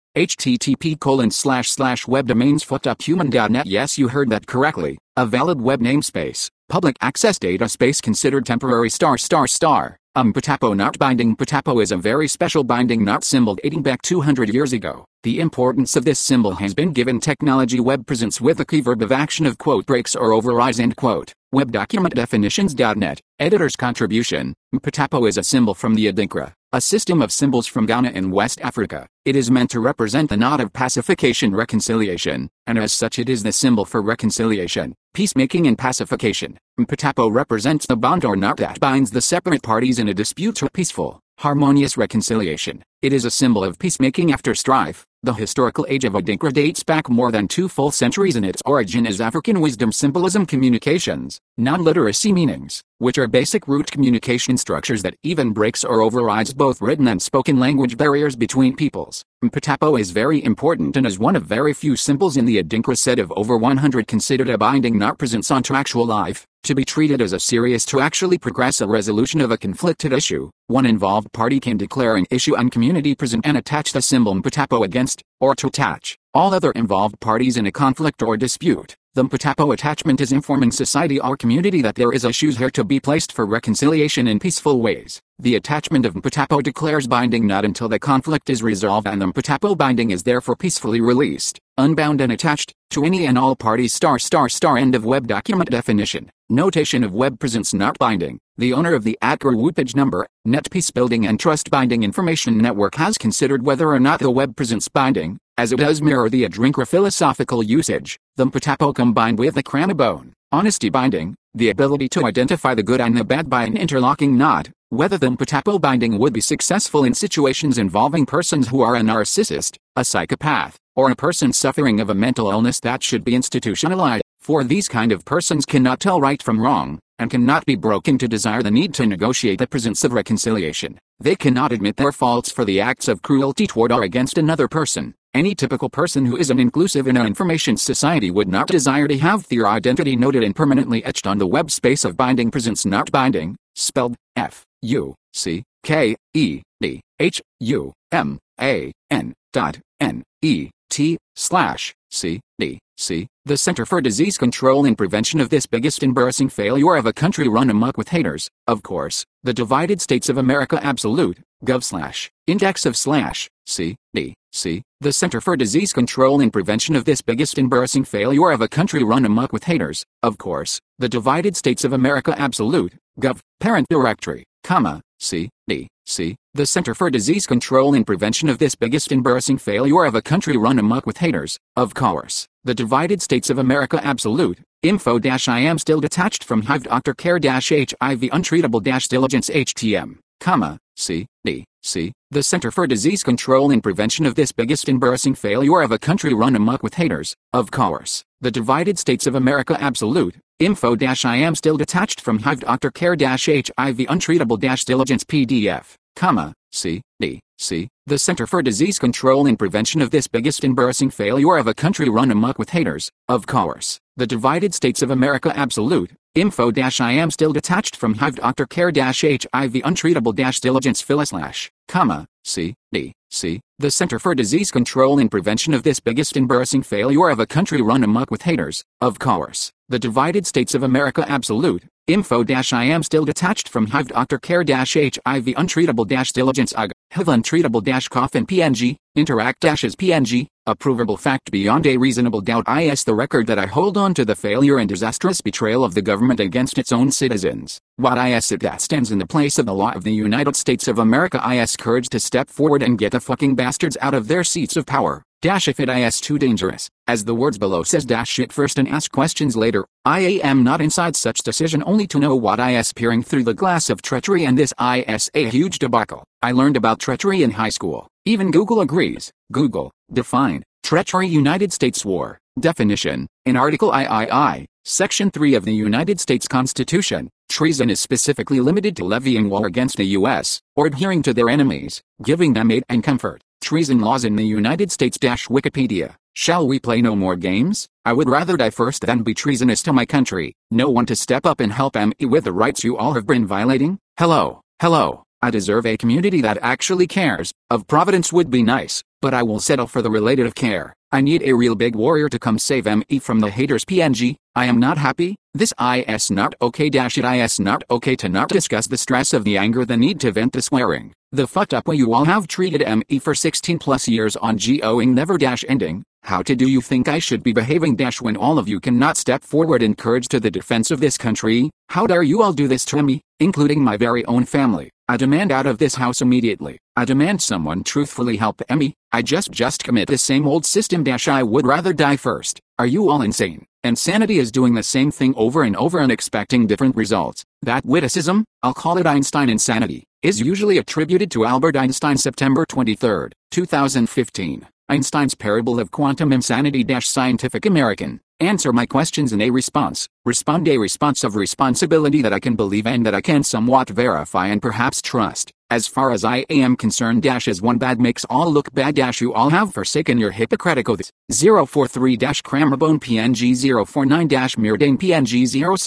http://webdomains.human.net. Yes, you heard that correctly. A valid web namespace. Public access data space considered temporary ****. Patapo not binding. Patapo is a very special binding not symbol dating back 200 years ago. The importance of this symbol has been given technology web presence with a key verb of action of quote breaks or overrides end quote. Web document definitions.net. Editor's contribution. Patapo is a symbol from the Adinkra, a system of symbols from Ghana in West Africa. It is meant to represent the knot of pacification reconciliation, and as such it is the symbol for reconciliation, peacemaking and pacification. Patapo represents the bond or knot that binds the separate parties in a dispute to peaceful, harmonious reconciliation. It is a symbol of peacemaking after strife. The historical age of Adinkra dates back more than 2 full centuries and its origin is African wisdom symbolism communications, non-literacy meanings, which are basic root communication structures that even breaks or overrides both written and spoken language barriers between peoples. Patapo is very important and is one of very few symbols in the Adinkra set of over 100 considered a binding not presence onto actual life, to be treated as a serious to actually progress a resolution of a conflicted issue. One involved party can declare an issue and community present and attach the symbol Patapo against, or to attach, all other involved parties in a conflict or dispute. The Patapo attachment is informing society or community that there is issues here to be placed for reconciliation in peaceful ways. The attachment of Patapo declares binding not until the conflict is resolved and the Patapo binding is therefore peacefully released, unbound and attached, to any and all parties ****. End of web document definition. Notation of web presence not binding. The owner of the Adker Woopage number, Net Peace Building and Trust Binding Information Network has considered whether or not the web presence binding, as it does mirror the Adinkra philosophical usage, the Patapo combined with the Cranabone, honesty binding, the ability to identify the good and the bad by an interlocking knot, whether the Mpatapo binding would be successful in situations involving persons who are a narcissist, a psychopath, or a person suffering of a mental illness that should be institutionalized, for these kind of persons cannot tell right from wrong, and cannot be broken to desire the need to negotiate the presence of reconciliation. They cannot admit their faults for the acts of cruelty toward or against another person. Any typical person who isn't inclusive in an information society would not desire to have their identity noted and permanently etched on the web space of binding presence not binding, spelled FUCKEDHUMAN.NET/CD. The Center for Disease Control and Prevention of this biggest embarrassing failure of a country run amok with haters, of course, the Divided States of America Absolute, Gov/Index of /CDC. The Center for Disease Control and Prevention of this biggest embarrassing failure of a country run amok with haters, of course, the Divided States of America Absolute, Gov. Parent Directory, CDC. The Center for Disease Control and Prevention of this biggest embarrassing failure of a country run amok with haters, of course, the Divided States of America Absolute, info-I am still detached from Hive Doctor Care-HIV untreatable-diligence HTM, CDC. The Center for Disease Control and Prevention of this biggest embarrassing failure of a country run amok with haters, of course, the Divided States of America Absolute, info-I am still detached from Hive Doctor Care-HIV untreatable-diligence PDF, CDC. The Center for Disease Control and Prevention of this biggest embarrassing failure of a country run amok with haters, of course, the Divided States of America Absolute, info-I am still detached from Hive Doctor Care-HIV untreatable-diligence CDC. The Center for Disease Control and Prevention of this biggest embarrassing failure of a country run amok with haters, of course, the Divided States of America Absolute, info-I am still detached from Hive Doctor Care-HIV untreatable-diligence HIV untreatable-coffin PNG, interact-as PNG, a provable fact beyond a reasonable doubt is the record that I hold on to the failure and disastrous betrayal of the government against its own citizens. What is it that stands in the place of the law of the United States of America is courage to step forward and get the fucking bastards out of their seats of power. If it is too dangerous, as the words below says shit first and ask questions later, I am not inside such decision only to know what is peering through the glass of treachery and this is a huge debacle. I learned about treachery in high school. Even Google agrees. Google, define, treachery United States War, definition, in Article III, Section 3 of the United States Constitution, treason is specifically limited to levying war against the U.S., or adhering to their enemies, giving them aid and comfort. Treason laws in the United States Wikipedia. Shall we play no more games? I would rather die first than be treasonous to my country. No one to step up and help me with the rights you all have been violating? Hello. I deserve a community that actually cares. Of Providence would be nice, but I will settle for the relative care. I need a real big warrior to come save me from the haters PNG. I am not happy. This is not okay. It is not okay to not discuss the stress of the anger, the need to vent the swearing. The fucked up way you all have treated me for 16 plus years on going never ending. How do you think I should be behaving when all of you cannot step forward in courage to the defense of this country? How dare you all do this to me, including my very own family? I demand out of this house immediately. I demand someone truthfully help me. I just commit the same old system. I would rather die first. Are you all insane? Insanity is doing the same thing over and over and expecting different results. That witticism, I'll call it Einstein insanity, is usually attributed to Albert Einstein. September 23, 2015. Einstein's Parable of Quantum Insanity. Scientific American. Answer my questions in a response. Respond a response of responsibility that I can believe and that I can somewhat verify and perhaps trust. As far as I am concerned, as one bad makes all look bad. You all have forsaken your Hippocratic oaths. 043-Crammerbone PNG 049-Myrdane PNG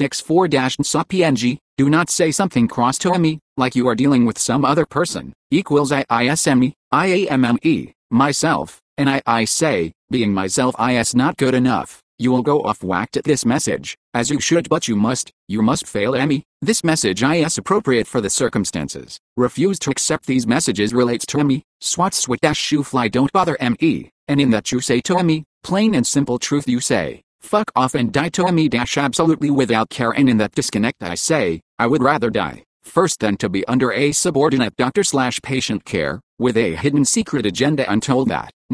064-Nsa PNG. Do not say something cross to me, like you are dealing with some other person. Equals ISME, IAMME, myself, and I say, being myself is not good enough. You will go off whacked at this message, as you should, but you must fail me. This message is appropriate for the circumstances. Refuse to accept these messages relates to me. Swat swit shoe fly don't bother me, and in that you say to me, plain and simple truth you say, fuck off and die to me absolutely without care, and in that disconnect I say, I would rather die first than to be under a subordinate doctor/patient care, with a hidden secret agenda untold that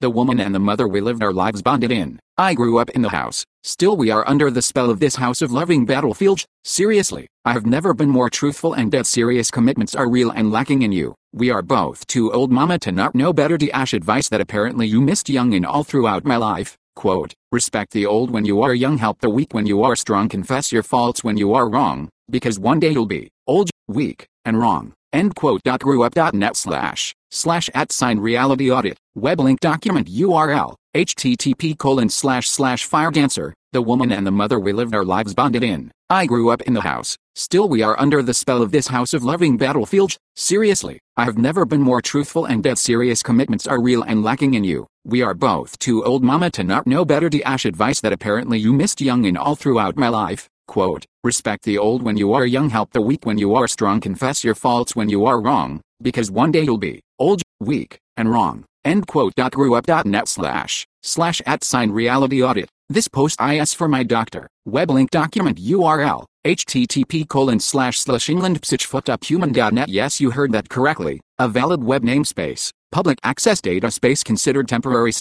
The woman and the mother we lived our lives bonded in. I grew up in the house. Still we are under the spell of this house of loving battlefield. Seriously, I have never been more truthful and dead serious commitments are real and lacking in you. We are both too old mama to not know better. Dash advice that apparently you missed young in all throughout my life. Quote, respect the old when you are young, help the weak when you are strong, confess your faults when you are wrong, because one day you'll be old, weak, and wrong. End quote. Grewup.net/@reality audit. Web link document URL. http://firedancer. The woman and the mother we lived our lives bonded in. I grew up in the house. Still we are under the spell of this house of loving battlefield. Seriously, I have never been more truthful and dead serious commitments are real and lacking in you. We are both too old mama to not know better. Dash advice that apparently you missed young in all throughout my life. Quote, respect the old when you are young, help the weak when you are strong, confess your faults when you are wrong, because one day you'll be old, weak, and wrong. End quote. Grewup.net/@reality audit. This post is for my doctor. Web link document URL. http://englandpsychfoot.human.net. Yes, you heard that correctly. A valid web namespace. Public access data space considered temporary ****.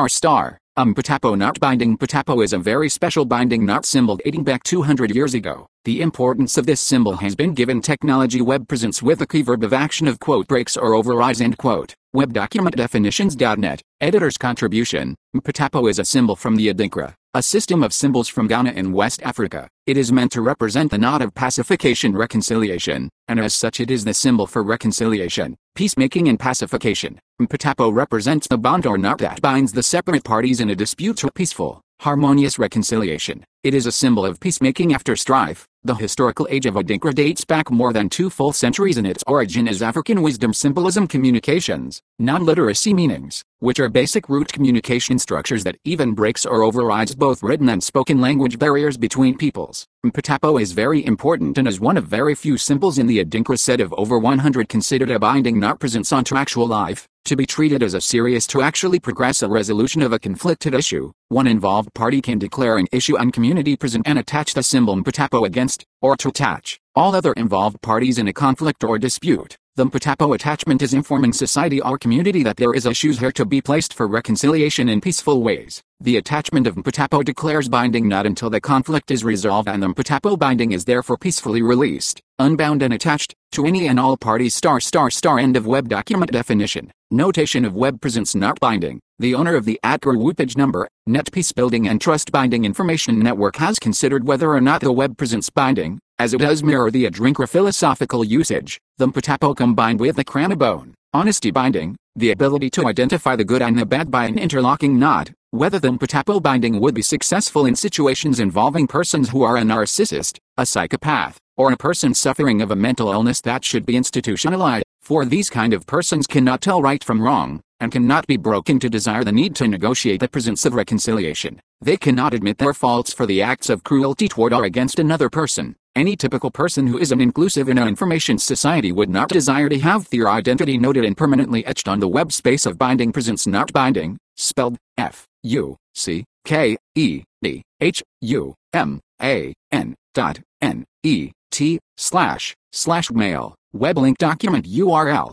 Patapo knot binding. Patapo is a very special binding knot symbol dating back 200 years ago. The importance of this symbol has been given technology web presence with a key verb of action of quote breaks or overrides end quote. Web document definitions.net. Editor's contribution. Patapo is a symbol from the Adinkra, a system of symbols from Ghana in West Africa. It is meant to represent the knot of pacification reconciliation, and as such it is the symbol for reconciliation, peacemaking and pacification. Patapo represents the bond or knot that binds the separate parties in a dispute to peaceful, harmonious reconciliation. It is a symbol of peacemaking after strife. The historical age of Adinkra dates back more than 2 full centuries and its origin is African wisdom symbolism communications, non-literacy meanings, which are basic root communication structures that even breaks or overrides both written and spoken language barriers between peoples. Patapo is very important and is one of very few symbols in the Adinkra set of over 100 considered a binding knot presence onto actual life, to be treated as a serious to actually progress a resolution of a conflicted issue. One involved party can declare an issue on community present and attach the symbol Patapo against, or to attach, all other involved parties in a conflict or dispute. The Patapo attachment is informing society or community that there is issues here to be placed for reconciliation in peaceful ways. The attachment of Patapo declares binding not until the conflict is resolved and the Patapo binding is therefore peacefully released, unbound and attached, to any and all parties ****. End of web document definition. Notation of web presence not binding. The owner of the @Grewup page number, Net Peace Building and Trust Binding Information Network has considered whether or not the web presence binding, as it does mirror the Adinkra philosophical usage, the Patapo combined with the Cranabone, honesty binding, the ability to identify the good and the bad by an interlocking knot, whether the Patapo binding would be successful in situations involving persons who are a narcissist, a psychopath, or a person suffering of a mental illness that should be institutionalized. For these kind of persons cannot tell right from wrong, and cannot be broken to desire the need to negotiate the presence of reconciliation. They cannot admit their faults for the acts of cruelty toward or against another person. Any typical person who is an inclusive in an information society would not desire to have their identity noted and permanently etched on the web space of binding presence not binding, spelled FUCKEDHUMAN.NET/mail. Web link document URL.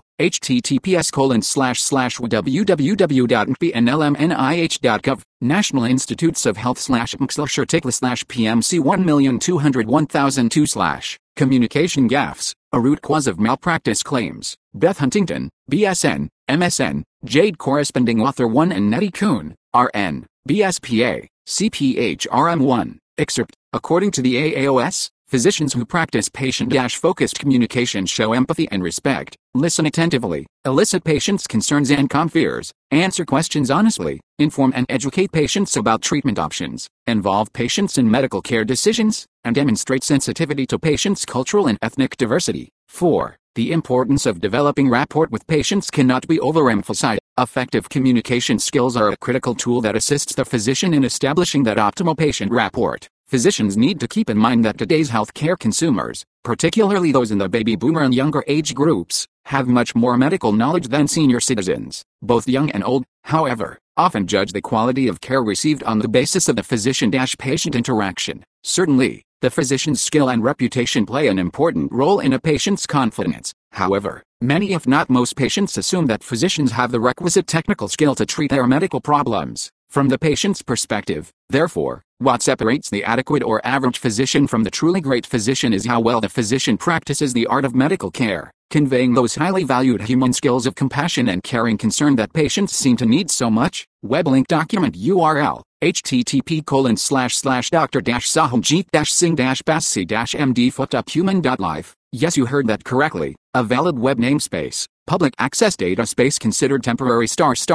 https://www.npnlmnih.gov. National Institutes of Health /MXLSHRTICLA/PMC 1201002/ Communication gaffes, a root cause of malpractice claims. Beth Huntington, BSN, MSN, Jade corresponding author 1 and Nettie Kuhn, RN, BSPA, CPHRM1. Excerpt. According to the AAOS, physicians who practice patient-focused communication show empathy and respect, listen attentively, elicit patients' concerns and fears, answer questions honestly, inform and educate patients about treatment options, involve patients in medical care decisions, and demonstrate sensitivity to patients' cultural and ethnic diversity. 4. The importance of developing rapport with patients cannot be overemphasized. Effective communication skills are a critical tool that assists the physician in establishing that optimal patient rapport. Physicians need to keep in mind that today's healthcare consumers, particularly those in the baby boomer and younger age groups, have much more medical knowledge than senior citizens. Both young and old, however, often judge the quality of care received on the basis of the physician-patient interaction. Certainly, the physician's skill and reputation play an important role in a patient's confidence. However, Many if not most patients assume that physicians have the requisite technical skill to treat their medical problems. From the patient's perspective, therefore, what separates the adequate or average physician from the truly great physician is how well the physician practices the art of medical care, conveying those highly valued human skills of compassion and caring concern that patients seem to need so much. Web link document URL http://dr-sahajit-singh-bassi-md-human.life. Yes, you heard that correctly. A valid web namespace, public access data space considered temporary ****.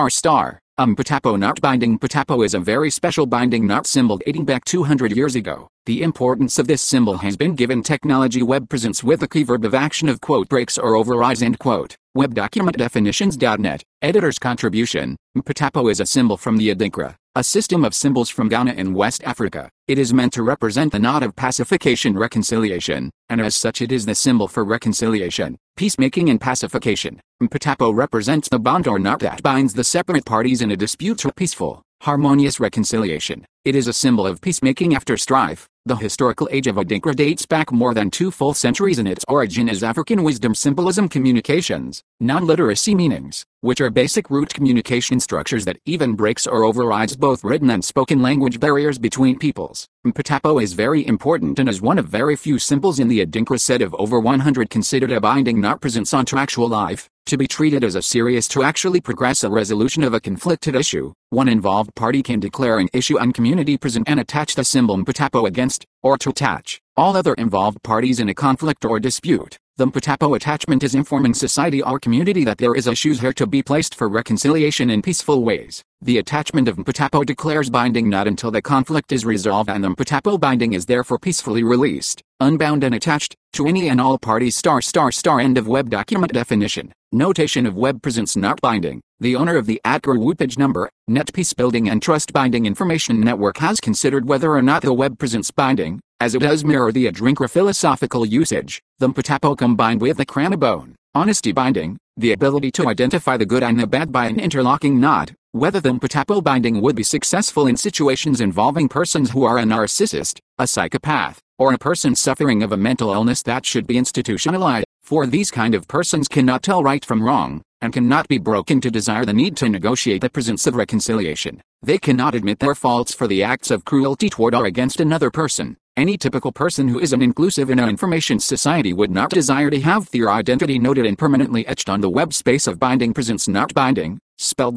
Patapo knot binding. Patapo is a very special binding knot symbol dating back 200 years ago. The importance of this symbol has been given technology web presence with the key verb of action of breaks or overrides . Web document definitions.net. Editor's contribution. Patapo is a symbol from the Adinkra, a system of symbols from Ghana in West Africa. It is meant to represent the knot of pacification reconciliation, and as such it is the symbol for reconciliation, peacemaking and pacification. Patapo represents the bond or knot that binds the separate parties in a dispute to peaceful, harmonious reconciliation. It is a symbol of peacemaking after strife. The historical age of Adinkra dates back more than 2 full centuries and its origin is African wisdom symbolism communications, non-literacy meanings, which are basic root communication structures that even breaks or overrides both written and spoken language barriers between peoples. Patapo is very important and is one of very few symbols in the Adinkra set of over 100 considered a binding knot presence onto actual life, to be treated as a serious to actually progress a resolution of a conflicted issue. One involved party can declare an issue on community present and attach the symbol Patapo against, or to attach, all other involved parties in a conflict or dispute. The Patapo attachment is informing society or community that there is issues here to be placed for reconciliation in peaceful ways. The attachment of Patapo declares binding not until the conflict is resolved and the Patapo binding is therefore peacefully released, unbound and attached, to any and all parties ****. End of web document definition. Notation of web presence not binding. The owner of the Adgar Woopage number, Net Peace Building and Trust Binding Information Network has considered whether or not the web presence binding, as it does mirror the Adinkra philosophical usage, the Patapo combined with the Cranabone, honesty binding, the ability to identify the good and the bad by an interlocking knot, whether the Patapo binding would be successful in situations involving persons who are a narcissist, a psychopath, or a person suffering of a mental illness that should be institutionalized. For these kind of persons cannot tell right from wrong, and cannot be broken to desire the need to negotiate the presence of reconciliation. They cannot admit their faults for the acts of cruelty toward or against another person. Any typical person who is an inclusive in an information society would not desire to have their identity noted and permanently etched on the web space of binding presence not binding, spelled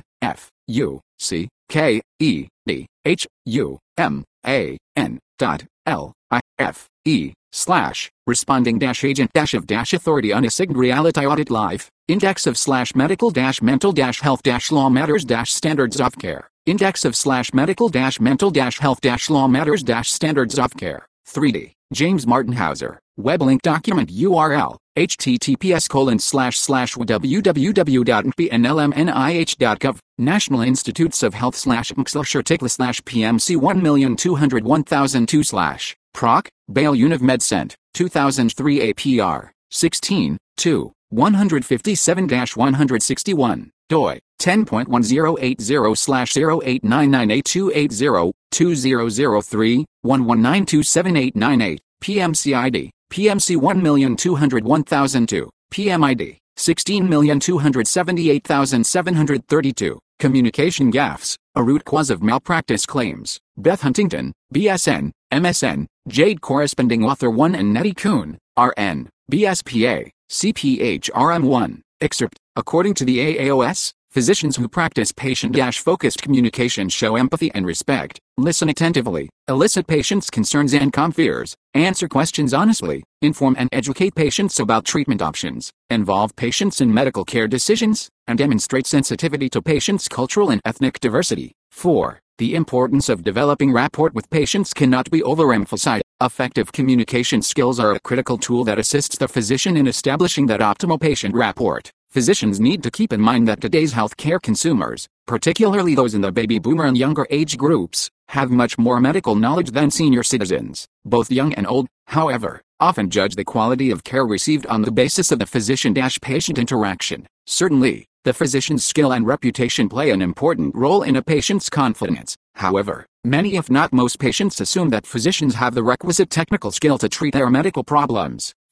FUCKEDHUMAN.LIFE responding-agent-of-authority unassigned reality audit live, index of /medical-mental-health-law matters-standards of care, index of /medical-mental-health-law matters-standards of care, 3D, James Martin Hauser, web link document URL, https://www.pnlmnih.gov, National Institutes of Health /mxl/PMC 1201002 Proc, Bale Univ MedCent, 2003 APR, 16, 2, 157-161, doi, 10.1080/08998280, 2003, 11927898, PMCID, PMC 1201002, PMID, 16278732, Communication gaffes, a root cause of malpractice claims, Beth Huntington, BSN, MSN, Jade corresponding author 1 and Nettie Kuhn, RN, BSPA, CPHRM1, excerpt, according to the AAOS, physicians who practice patient-focused communication show empathy and respect, listen attentively, elicit patients' concerns and calm fears, answer questions honestly, inform and educate patients about treatment options, involve patients in medical care decisions, and demonstrate sensitivity to patients' cultural and ethnic diversity. 4. The importance of developing rapport with patients cannot be overemphasized. Effective communication skills are a critical tool that assists the physician in establishing that optimal patient rapport. Physicians need to keep in mind that today's healthcare consumers, particularly those in the baby boomer and younger age groups, have much more medical knowledge than senior citizens. Both young and old, however, often judge the quality of care received on the basis of the physician-patient interaction. Certainly, the physician's skill and reputation play an important role in a patient's confidence. However, many if not most patients assume that physicians have the requisite technical skill to treat their medical problems.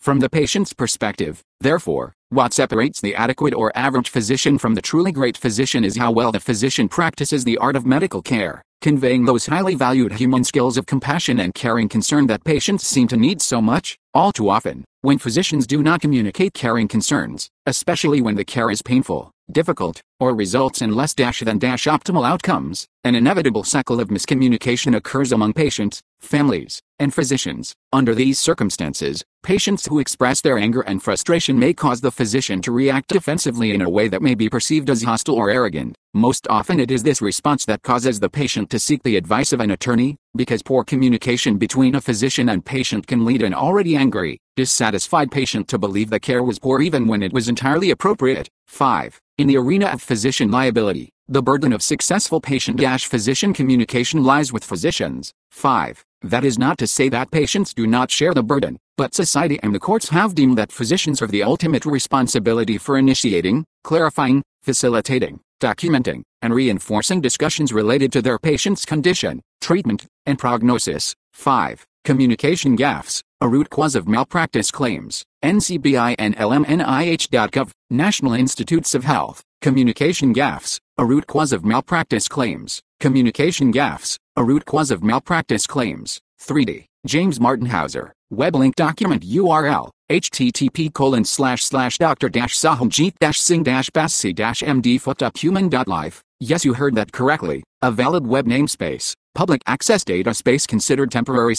From the patient's perspective, therefore, what separates the adequate or average physician from the truly great physician is how well the physician practices the art of medical care, conveying those highly valued human skills of compassion and caring concern that patients seem to need so much. All too often, when physicians do not communicate caring concerns, especially when the care is painful, difficult, or results in less than optimal outcomes, an inevitable cycle of miscommunication occurs among patients, families, and physicians. Under these circumstances, patients who express their anger and frustration may cause the physician to react defensively in a way that may be perceived as hostile or arrogant. Most often it is this response that causes the patient to seek the advice of an attorney, because poor communication between a physician and patient can lead an already angry, dissatisfied patient to believe the care was poor even when it was entirely appropriate. 5. In the arena of physician liability, the burden of successful patient-physician communication lies with physicians. 5. That is not to say that patients do not share the burden, but society and the courts have deemed that physicians have the ultimate responsibility for initiating, clarifying, facilitating, documenting, and reinforcing discussions related to their patient's condition, treatment, and prognosis. 5. Communication gaffes, a root cause of malpractice claims. NCBINLMNIH.gov, National Institutes of Health. Communication gaffes, a root cause of malpractice claims. Communication gaffes, a root cause of malpractice claims. 3D. James Martin Hauser. Web link document URL. http://dr-sahumjeet-singh-bassi-md-foot-human.life. Yes, you heard that correctly. A valid web namespace. Public access data space considered temporary ****.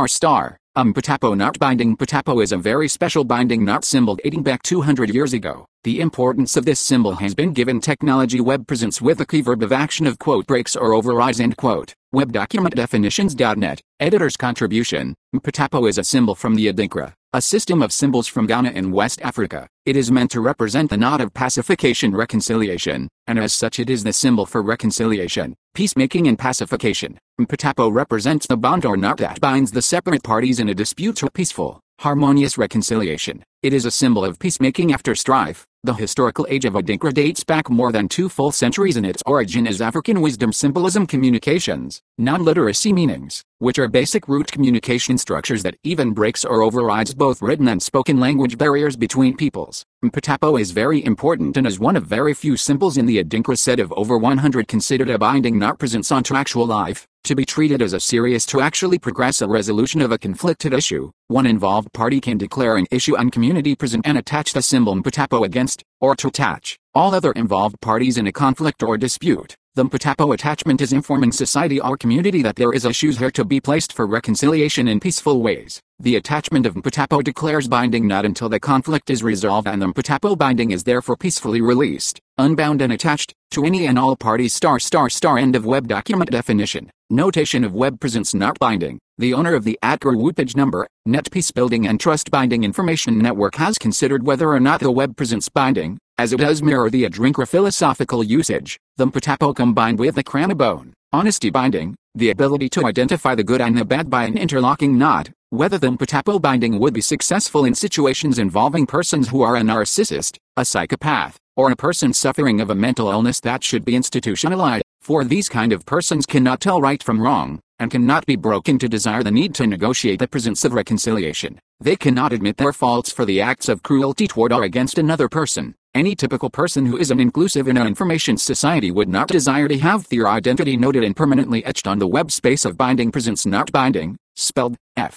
Patapo knot binding. Patapo is a very special binding knot symbol dating back 200 years ago. The importance of this symbol has been given technology web presence with the key verb of action of breaks or overrides . Web document definitions.net. Editor's contribution. Patapo is a symbol from the Adinkra, a system of symbols from Ghana in West Africa. It is meant to represent the knot of pacification reconciliation, and as such it is the symbol for reconciliation, peacemaking and pacification. Patapo represents the bond or knot that binds the separate parties in a dispute to peaceful, harmonious reconciliation. It is a symbol of peacemaking after strife. The historical age of Adinkra dates back more than 2 full centuries, and its origin is African wisdom symbolism communications, non-literacy meanings, which are basic root communication structures that even breaks or overrides both written and spoken language barriers between peoples. Patapo is very important and is one of very few symbols in the Adinkra set of over 100 considered a binding knot presence onto actual life, to be treated as a serious to actually progress a resolution of a conflicted issue. One involved party can declare an issue on community present and attach the symbol Patapo against, or to attach, all other involved parties in a conflict or dispute. The Patapo attachment is informing society or community that there is issues here to be placed for reconciliation in peaceful ways. The attachment of Patapo declares binding not until the conflict is resolved, and the Patapo binding is therefore peacefully released, unbound and attached, to any and all parties. End of web document definition. Notation of web presence not binding. The owner of the @root page number, Net Peace Building and Trust Binding Information Network has considered whether or not the web presence binding, as it does mirror the Adinkra philosophical usage, the Patapo combined with the Cranabone, honesty binding, the ability to identify the good and the bad by an interlocking knot, whether the Patapo binding would be successful in situations involving persons who are a narcissist, a psychopath, or a person suffering of a mental illness that should be institutionalized. For these kind of persons cannot tell right from wrong, and cannot be broken to desire the need to negotiate the presence of reconciliation. They cannot admit their faults for the acts of cruelty toward or against another person. Any typical person who is an inclusive in an information society would not desire to have their identity noted and permanently etched on the web space of binding presence not binding, spelled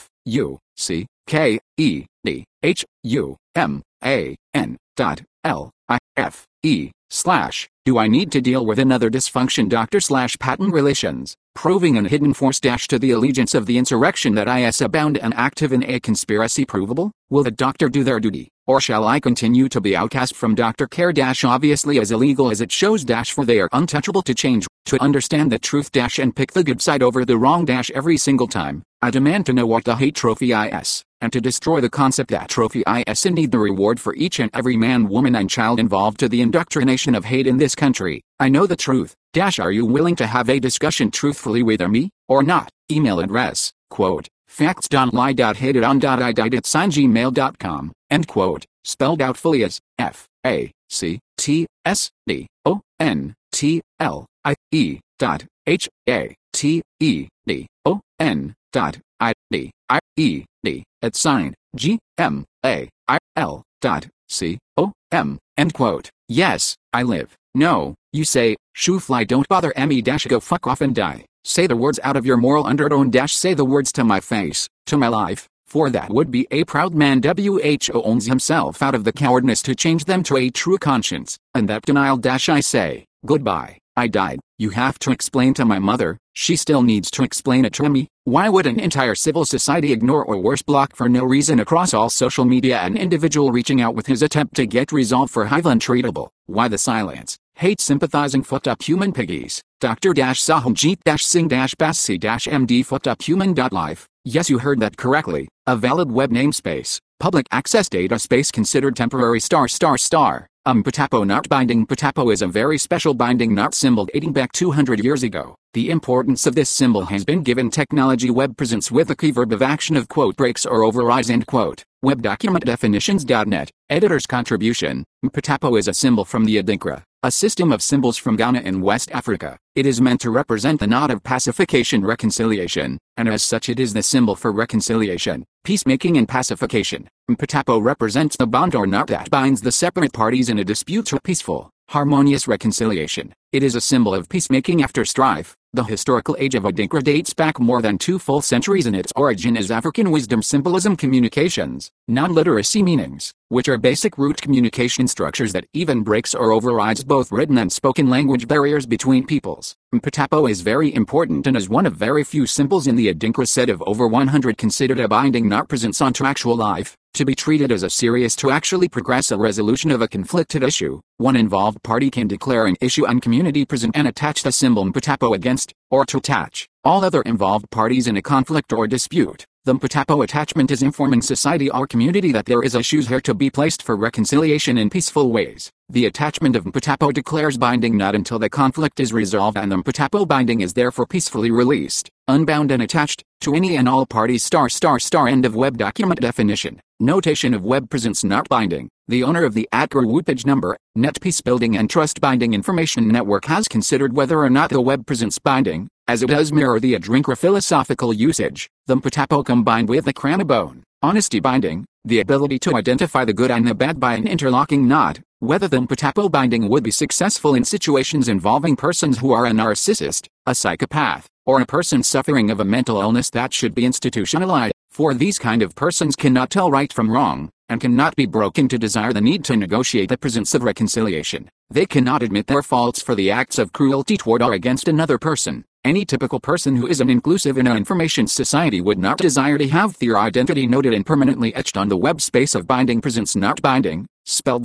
FUCKEDHUMAN.LIFE/ Do I need to deal with another dysfunction doctor/patent relations, proving an hidden force to the allegiance of the insurrection that is abound and active in a conspiracy provable? Will the doctor do their duty, or shall I continue to be outcast from doctor care obviously as illegal as it shows for they are untouchable to change, to understand the truth and pick the good side over the wrong every single time? I demand to know what the hate trophy is, and to destroy the concept that trophy is indeed the reward for each and every man, woman and child involved to the indoctrination of hate in this country. I know the truth. Are you willing to have a discussion truthfully with me, or not? Email address, facts.lie.hated@gmail.com, spelled out fully as FACTSDONTLIE.HATEDON. at sign GMAIL.com, end quote. Yes, I live. No, you say, shoo fly don't bother me dash go fuck off and die. Say the words out of your moral undertone dash say the words to my face, to my life, for that would be a proud man who owns himself out of the cowardness to change them to a true conscience, and that denial dash I say, goodbye, I died. You have to explain to my mother, she still needs to explain it to me. Why would an entire civil society ignore or worse block for no reason across all social media an individual reaching out with his attempt to get resolve for Hive untreatable? Why the silence? Hate sympathizing fucked up human piggies. Dr. Sahumjeet Singh Bassi MD fucked up human.life. Yes, you heard that correctly. A valid web namespace. Public access data space considered temporary ****. Patapo not binding. Patapo is a very special binding not symbol dating back 200 years ago. The importance of this symbol has been given technology web presence with a key verb of action of quote breaks or overrides end quote. Web document definitions.net. Editor's contribution. Patapo is a symbol from the Adinkra, a system of symbols from Ghana in West Africa. It is meant to represent the knot of pacification reconciliation, and as such it is the symbol for reconciliation, peacemaking and pacification. Patapo represents the bond or knot that binds the separate parties in a dispute to peaceful, harmonious reconciliation. It is a symbol of peacemaking after strife. The historical age of Adinkra dates back more than 2 full centuries and its origin is African wisdom symbolism communications, non-literacy meanings, which are basic root communication structures that even breaks or overrides both written and spoken language barriers between peoples. Patapo is very important and is one of very few symbols in the Adinkra set of over 100 considered a binding not presence onto actual life, to be treated as a serious to actually progress a resolution of a conflicted issue. One involved party can declare an issue on community present and attach the symbol Patapo against, or to attach, all other involved parties in a conflict or dispute. The Patapo attachment is informing society or community that there is issues here to be placed for reconciliation in peaceful ways. The attachment of Patapo declares binding not until the conflict is resolved and the Patapo binding is therefore peacefully released, unbound and attached, to any and all parties ****. End of web document definition. Notation of web presence not binding. The owner of the Adkar Woodpage number, Net Peace Building and Trust Binding Information Network has considered whether or not the web presence binding, as it does mirror the Adinkra philosophical usage, the Patapo combined with the Cranabone, honesty binding, the ability to identify the good and the bad by an interlocking knot, whether the Patapo binding would be successful in situations involving persons who are a narcissist, a psychopath, or a person suffering of a mental illness that should be institutionalized, for these kind of persons cannot tell right from wrong, and cannot be broken to desire the need to negotiate the presence of reconciliation. They cannot admit their faults for the acts of cruelty toward or against another person. Any typical person who isn't inclusive in an information society would not desire to have their identity noted and permanently etched on the web space of binding presence not binding, spelled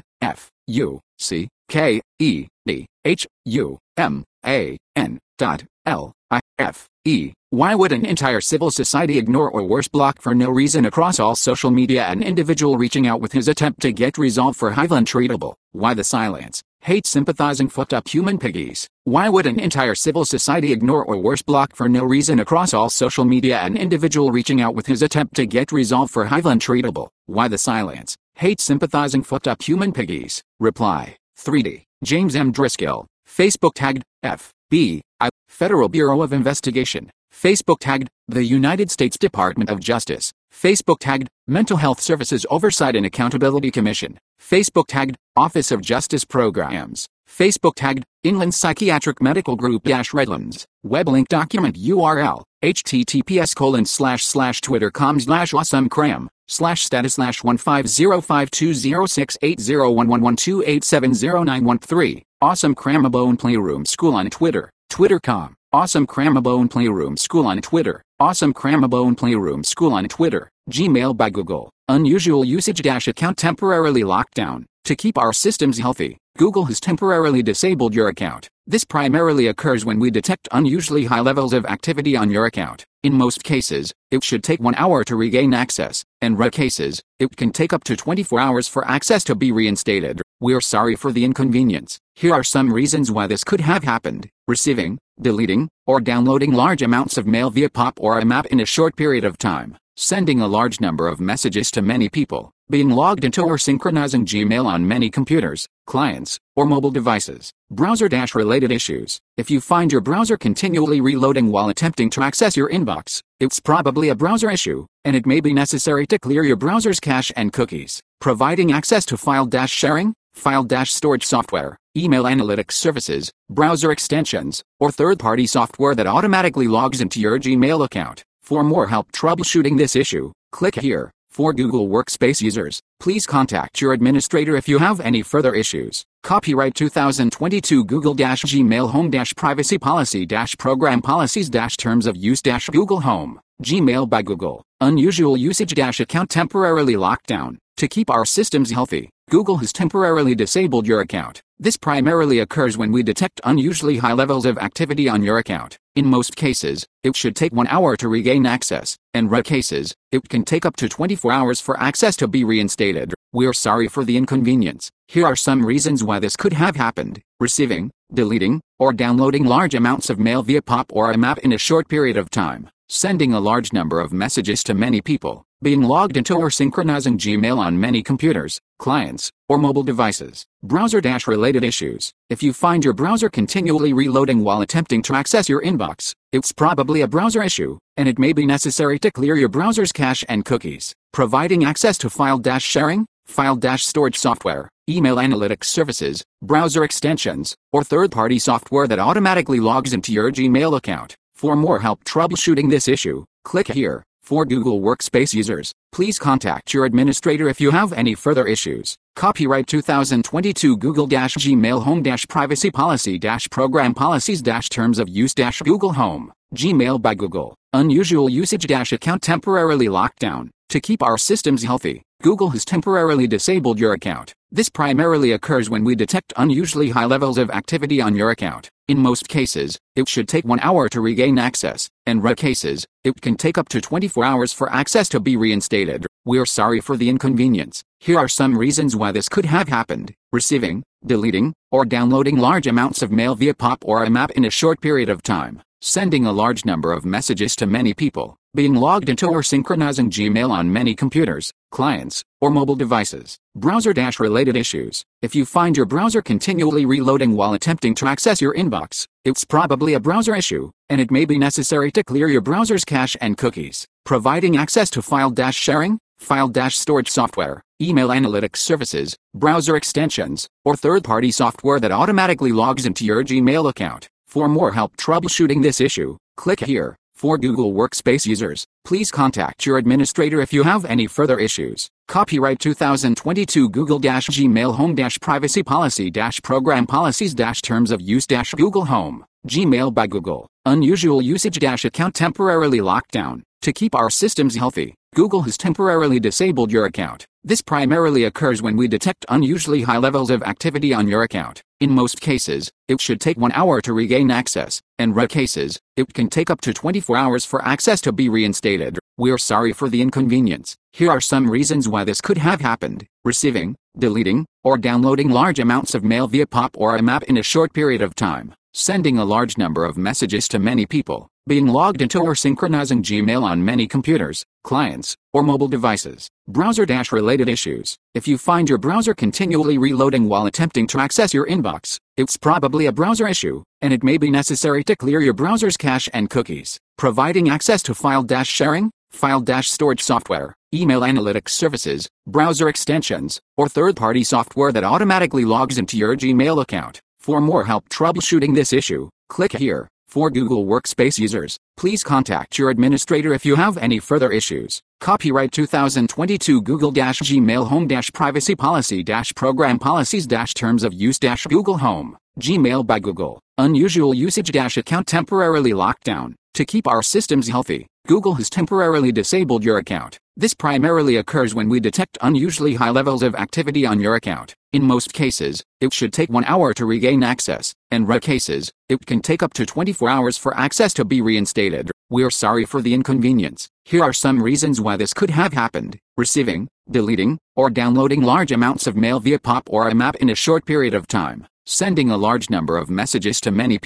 FUCKEDHUMAN.LIFE. Why would an entire civil society ignore or worse block for no reason across all social media an individual reaching out with his attempt to get resolve for Hive untreatable? Why the silence? Hate sympathizing fucked up human piggies. Why would an entire civil society ignore or worse block for no reason across all social media an individual reaching out with his attempt to get resolve for Hive untreatable? Why the silence? Hate sympathizing fucked up human piggies. Reply. 3D. James M. Driscoll. Facebook tagged FBI. Federal Bureau of Investigation. Facebook tagged the United States Department of Justice. Facebook tagged Mental Health Services Oversight and Accountability Commission. Facebook tagged Office of Justice Programs. Facebook tagged Inland Psychiatric Medical Group Redlands. Web link document URL https://twitter.com/awesomecram/status/1505206801112870913. Awesome Cramabone Playroom School on Twitter. Twitter.com. Awesome Cramabone Playroom School on Twitter. Awesome Cramabone Playroom School on Twitter. Gmail by Google. Unusual usage account temporarily locked down. To keep our systems healthy, Google has temporarily disabled your account. This primarily occurs when we detect unusually high levels of activity on your account. In most cases, it should take 1 hour to regain access. In rare cases, it can take up to 24 hours for access to be reinstated. We're sorry for the inconvenience. Here are some reasons why this could have happened. Receiving deleting, or downloading large amounts of mail via POP or IMAP in a short period of time, sending a large number of messages to many people, being logged into or synchronizing Gmail on many computers, clients, or mobile devices. Browser-related issues. If you find your browser continually reloading while attempting to access your inbox, it's probably a browser issue, and it may be necessary to clear your browser's cache and cookies. Providing access to file-sharing, file-storage software, email analytics services, browser extensions, or third-party software that automatically logs into your Gmail account. For more help troubleshooting this issue, click here. For Google Workspace users, please contact your administrator if you have any further issues. Copyright 2022 Google-Gmail Home-Privacy Policy-Program Policies-Terms of Use-Google Home. Gmail by Google. Unusual usage account temporarily locked down. To keep our systems healthy, Google has temporarily disabled your account. This primarily occurs when we detect unusually high levels of activity on your account. In most cases, it should take 1 hour to regain access. In rare cases, it can take up to 24 hours for access to be reinstated. We're sorry for the inconvenience. Here are some reasons why this could have happened. Receiving, deleting, or downloading large amounts of mail via POP or IMAP in a short period of time. Sending a large number of messages to many people, being logged into or synchronizing Gmail on many computers, clients, or mobile devices. Browser-related issues. If you find your browser continually reloading while attempting to access your inbox, it's probably a browser issue, and it may be necessary to clear your browser's cache and cookies. Providing access to file-sharing, file-storage software, email analytics services, browser extensions, or third-party software that automatically logs into your Gmail account. For more help troubleshooting this issue, click here. For Google Workspace users, please contact your administrator if you have any further issues. Copyright 2022 Google-Gmail Home-Privacy Policy-Program Policies-Terms of Use-Google Home. Gmail by Google. Unusual usage account temporarily locked down. To keep our systems healthy, Google has temporarily disabled your account. This primarily occurs when we detect unusually high levels of activity on your account. In most cases, it should take 1 hour to regain access. In rare cases, it can take up to 24 hours for access to be reinstated. We're sorry for the inconvenience. Here are some reasons why this could have happened. Receiving, deleting, or downloading large amounts of mail via POP or IMAP in a short period of time. Sending a large number of messages to many people, being logged into or synchronizing Gmail on many computers, clients, or mobile devices. Browser-related issues. If you find your browser continually reloading while attempting to access your inbox, it's probably a browser issue, and it may be necessary to clear your browser's cache and cookies. Providing access to file-sharing, file-storage software, email analytics services, browser extensions, or third-party software that automatically logs into your Gmail account. For more help troubleshooting this issue, click here. For Google Workspace users, please contact your administrator if you have any further issues. Copyright 2022 Google-Gmail Home-Privacy Policy-Program Policies-Terms of Use-Google Home. Gmail by Google. Unusual usage account temporarily locked down. To keep our systems healthy, Google has temporarily disabled your account. This primarily occurs when we detect unusually high levels of activity on your account. In most cases, it should take 1 hour to regain access. In rare cases, it can take up to 24 hours for access to be reinstated. We're sorry for the inconvenience. Here are some reasons why this could have happened. Receiving, deleting, or downloading large amounts of mail via POP or IMAP in a short period of time. Sending a large number of messages to many people, being logged into or synchronizing Gmail on many computers, clients, or mobile devices. Browser-related issues. If you find your browser continually reloading while attempting to access your inbox, it's probably a browser issue, and it may be necessary to clear your browser's cache and cookies. Providing access to file-sharing, file-storage software, email analytics services, browser extensions, or third-party software that automatically logs into your Gmail account. For more help troubleshooting this issue, click here. For Google Workspace users, please contact your administrator if you have any further issues. Copyright 2022 Google-Gmail Home-Privacy Policy-Program Policies-Terms of Use-Google Home. Gmail by Google. Unusual usage account temporarily locked down. To keep our systems healthy, Google has temporarily disabled your account. This primarily occurs when we detect unusually high levels of activity on your account. In most cases, it should take 1 hour to regain access. In rare cases, it can take up to 24 hours for access to be reinstated. We're sorry for the inconvenience. Here are some reasons why this could have happened. Receiving, deleting, or downloading large amounts of mail via POP or IMAP in a short period of time. Sending a large number of messages to many people,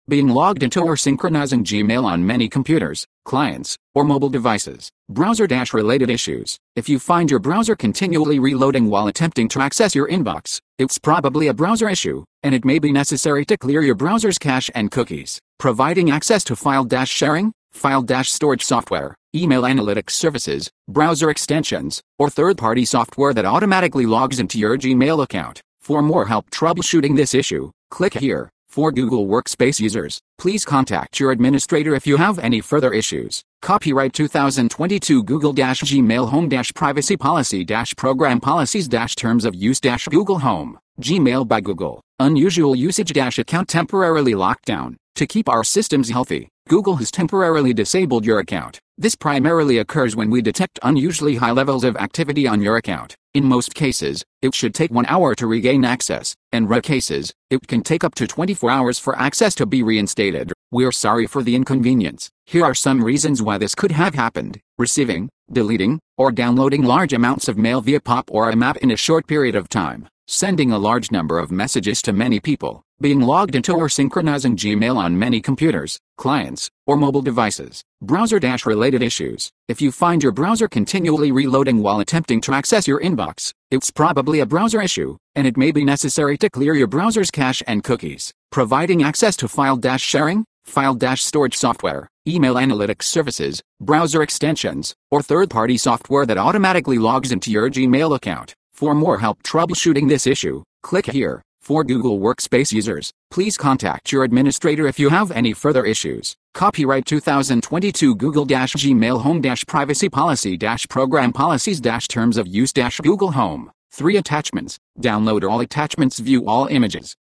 being logged into or synchronizing Gmail on many computers, clients, or mobile devices. Browser-related issues. If you find your browser continually reloading while attempting to access your inbox, it's probably a browser issue, and it may be necessary to clear your browser's cache and cookies. Providing access to file-sharing, file-storage software, email analytics services, browser extensions, or third-party software that automatically logs into your Gmail account. For more help troubleshooting this issue, click here. For Google Workspace users, please contact your administrator if you have any further issues. Copyright 2022 Google-Gmail Home-Privacy Policy-Program Policies-Terms of Use-Google Home. Gmail by Google. Unusual usage account temporarily locked down. To keep our systems healthy, Google has temporarily disabled your account. This primarily occurs when we detect unusually high levels of activity on your account. In most cases, it should take 1 hour to regain access. In rare cases, it can take up to 24 hours for access to be reinstated. We're sorry for the inconvenience. Here are some reasons why this could have happened. Receiving, deleting, or downloading large amounts of mail via POP or IMAP in a short period of time. Sending a large number of messages to many people. Being logged into or synchronizing Gmail on many computers, clients, or mobile devices. Browser-related issues. If you find your browser continually reloading while attempting to access your inbox, it's probably a browser issue, and it may be necessary to clear your browser's cache and cookies. Providing access to file-sharing, file-storage software, email analytics services, browser extensions, or third-party software that automatically logs into your Gmail account. For more help troubleshooting this issue, click here. For Google Workspace users, please contact your administrator if you have any further issues. Copyright 2022 Google-Gmail Home-Privacy Policy-Program Policies-Terms of Use-Google Home. 3 attachments. Download all attachments. View all images.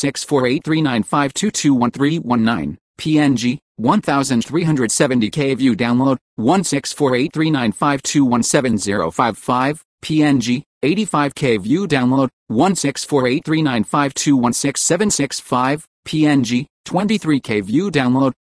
1648395221319. PNG. 1370K. View download. 1648395217055. PNG. 85K. View download. 1648395216765. PNG. 23K. View download.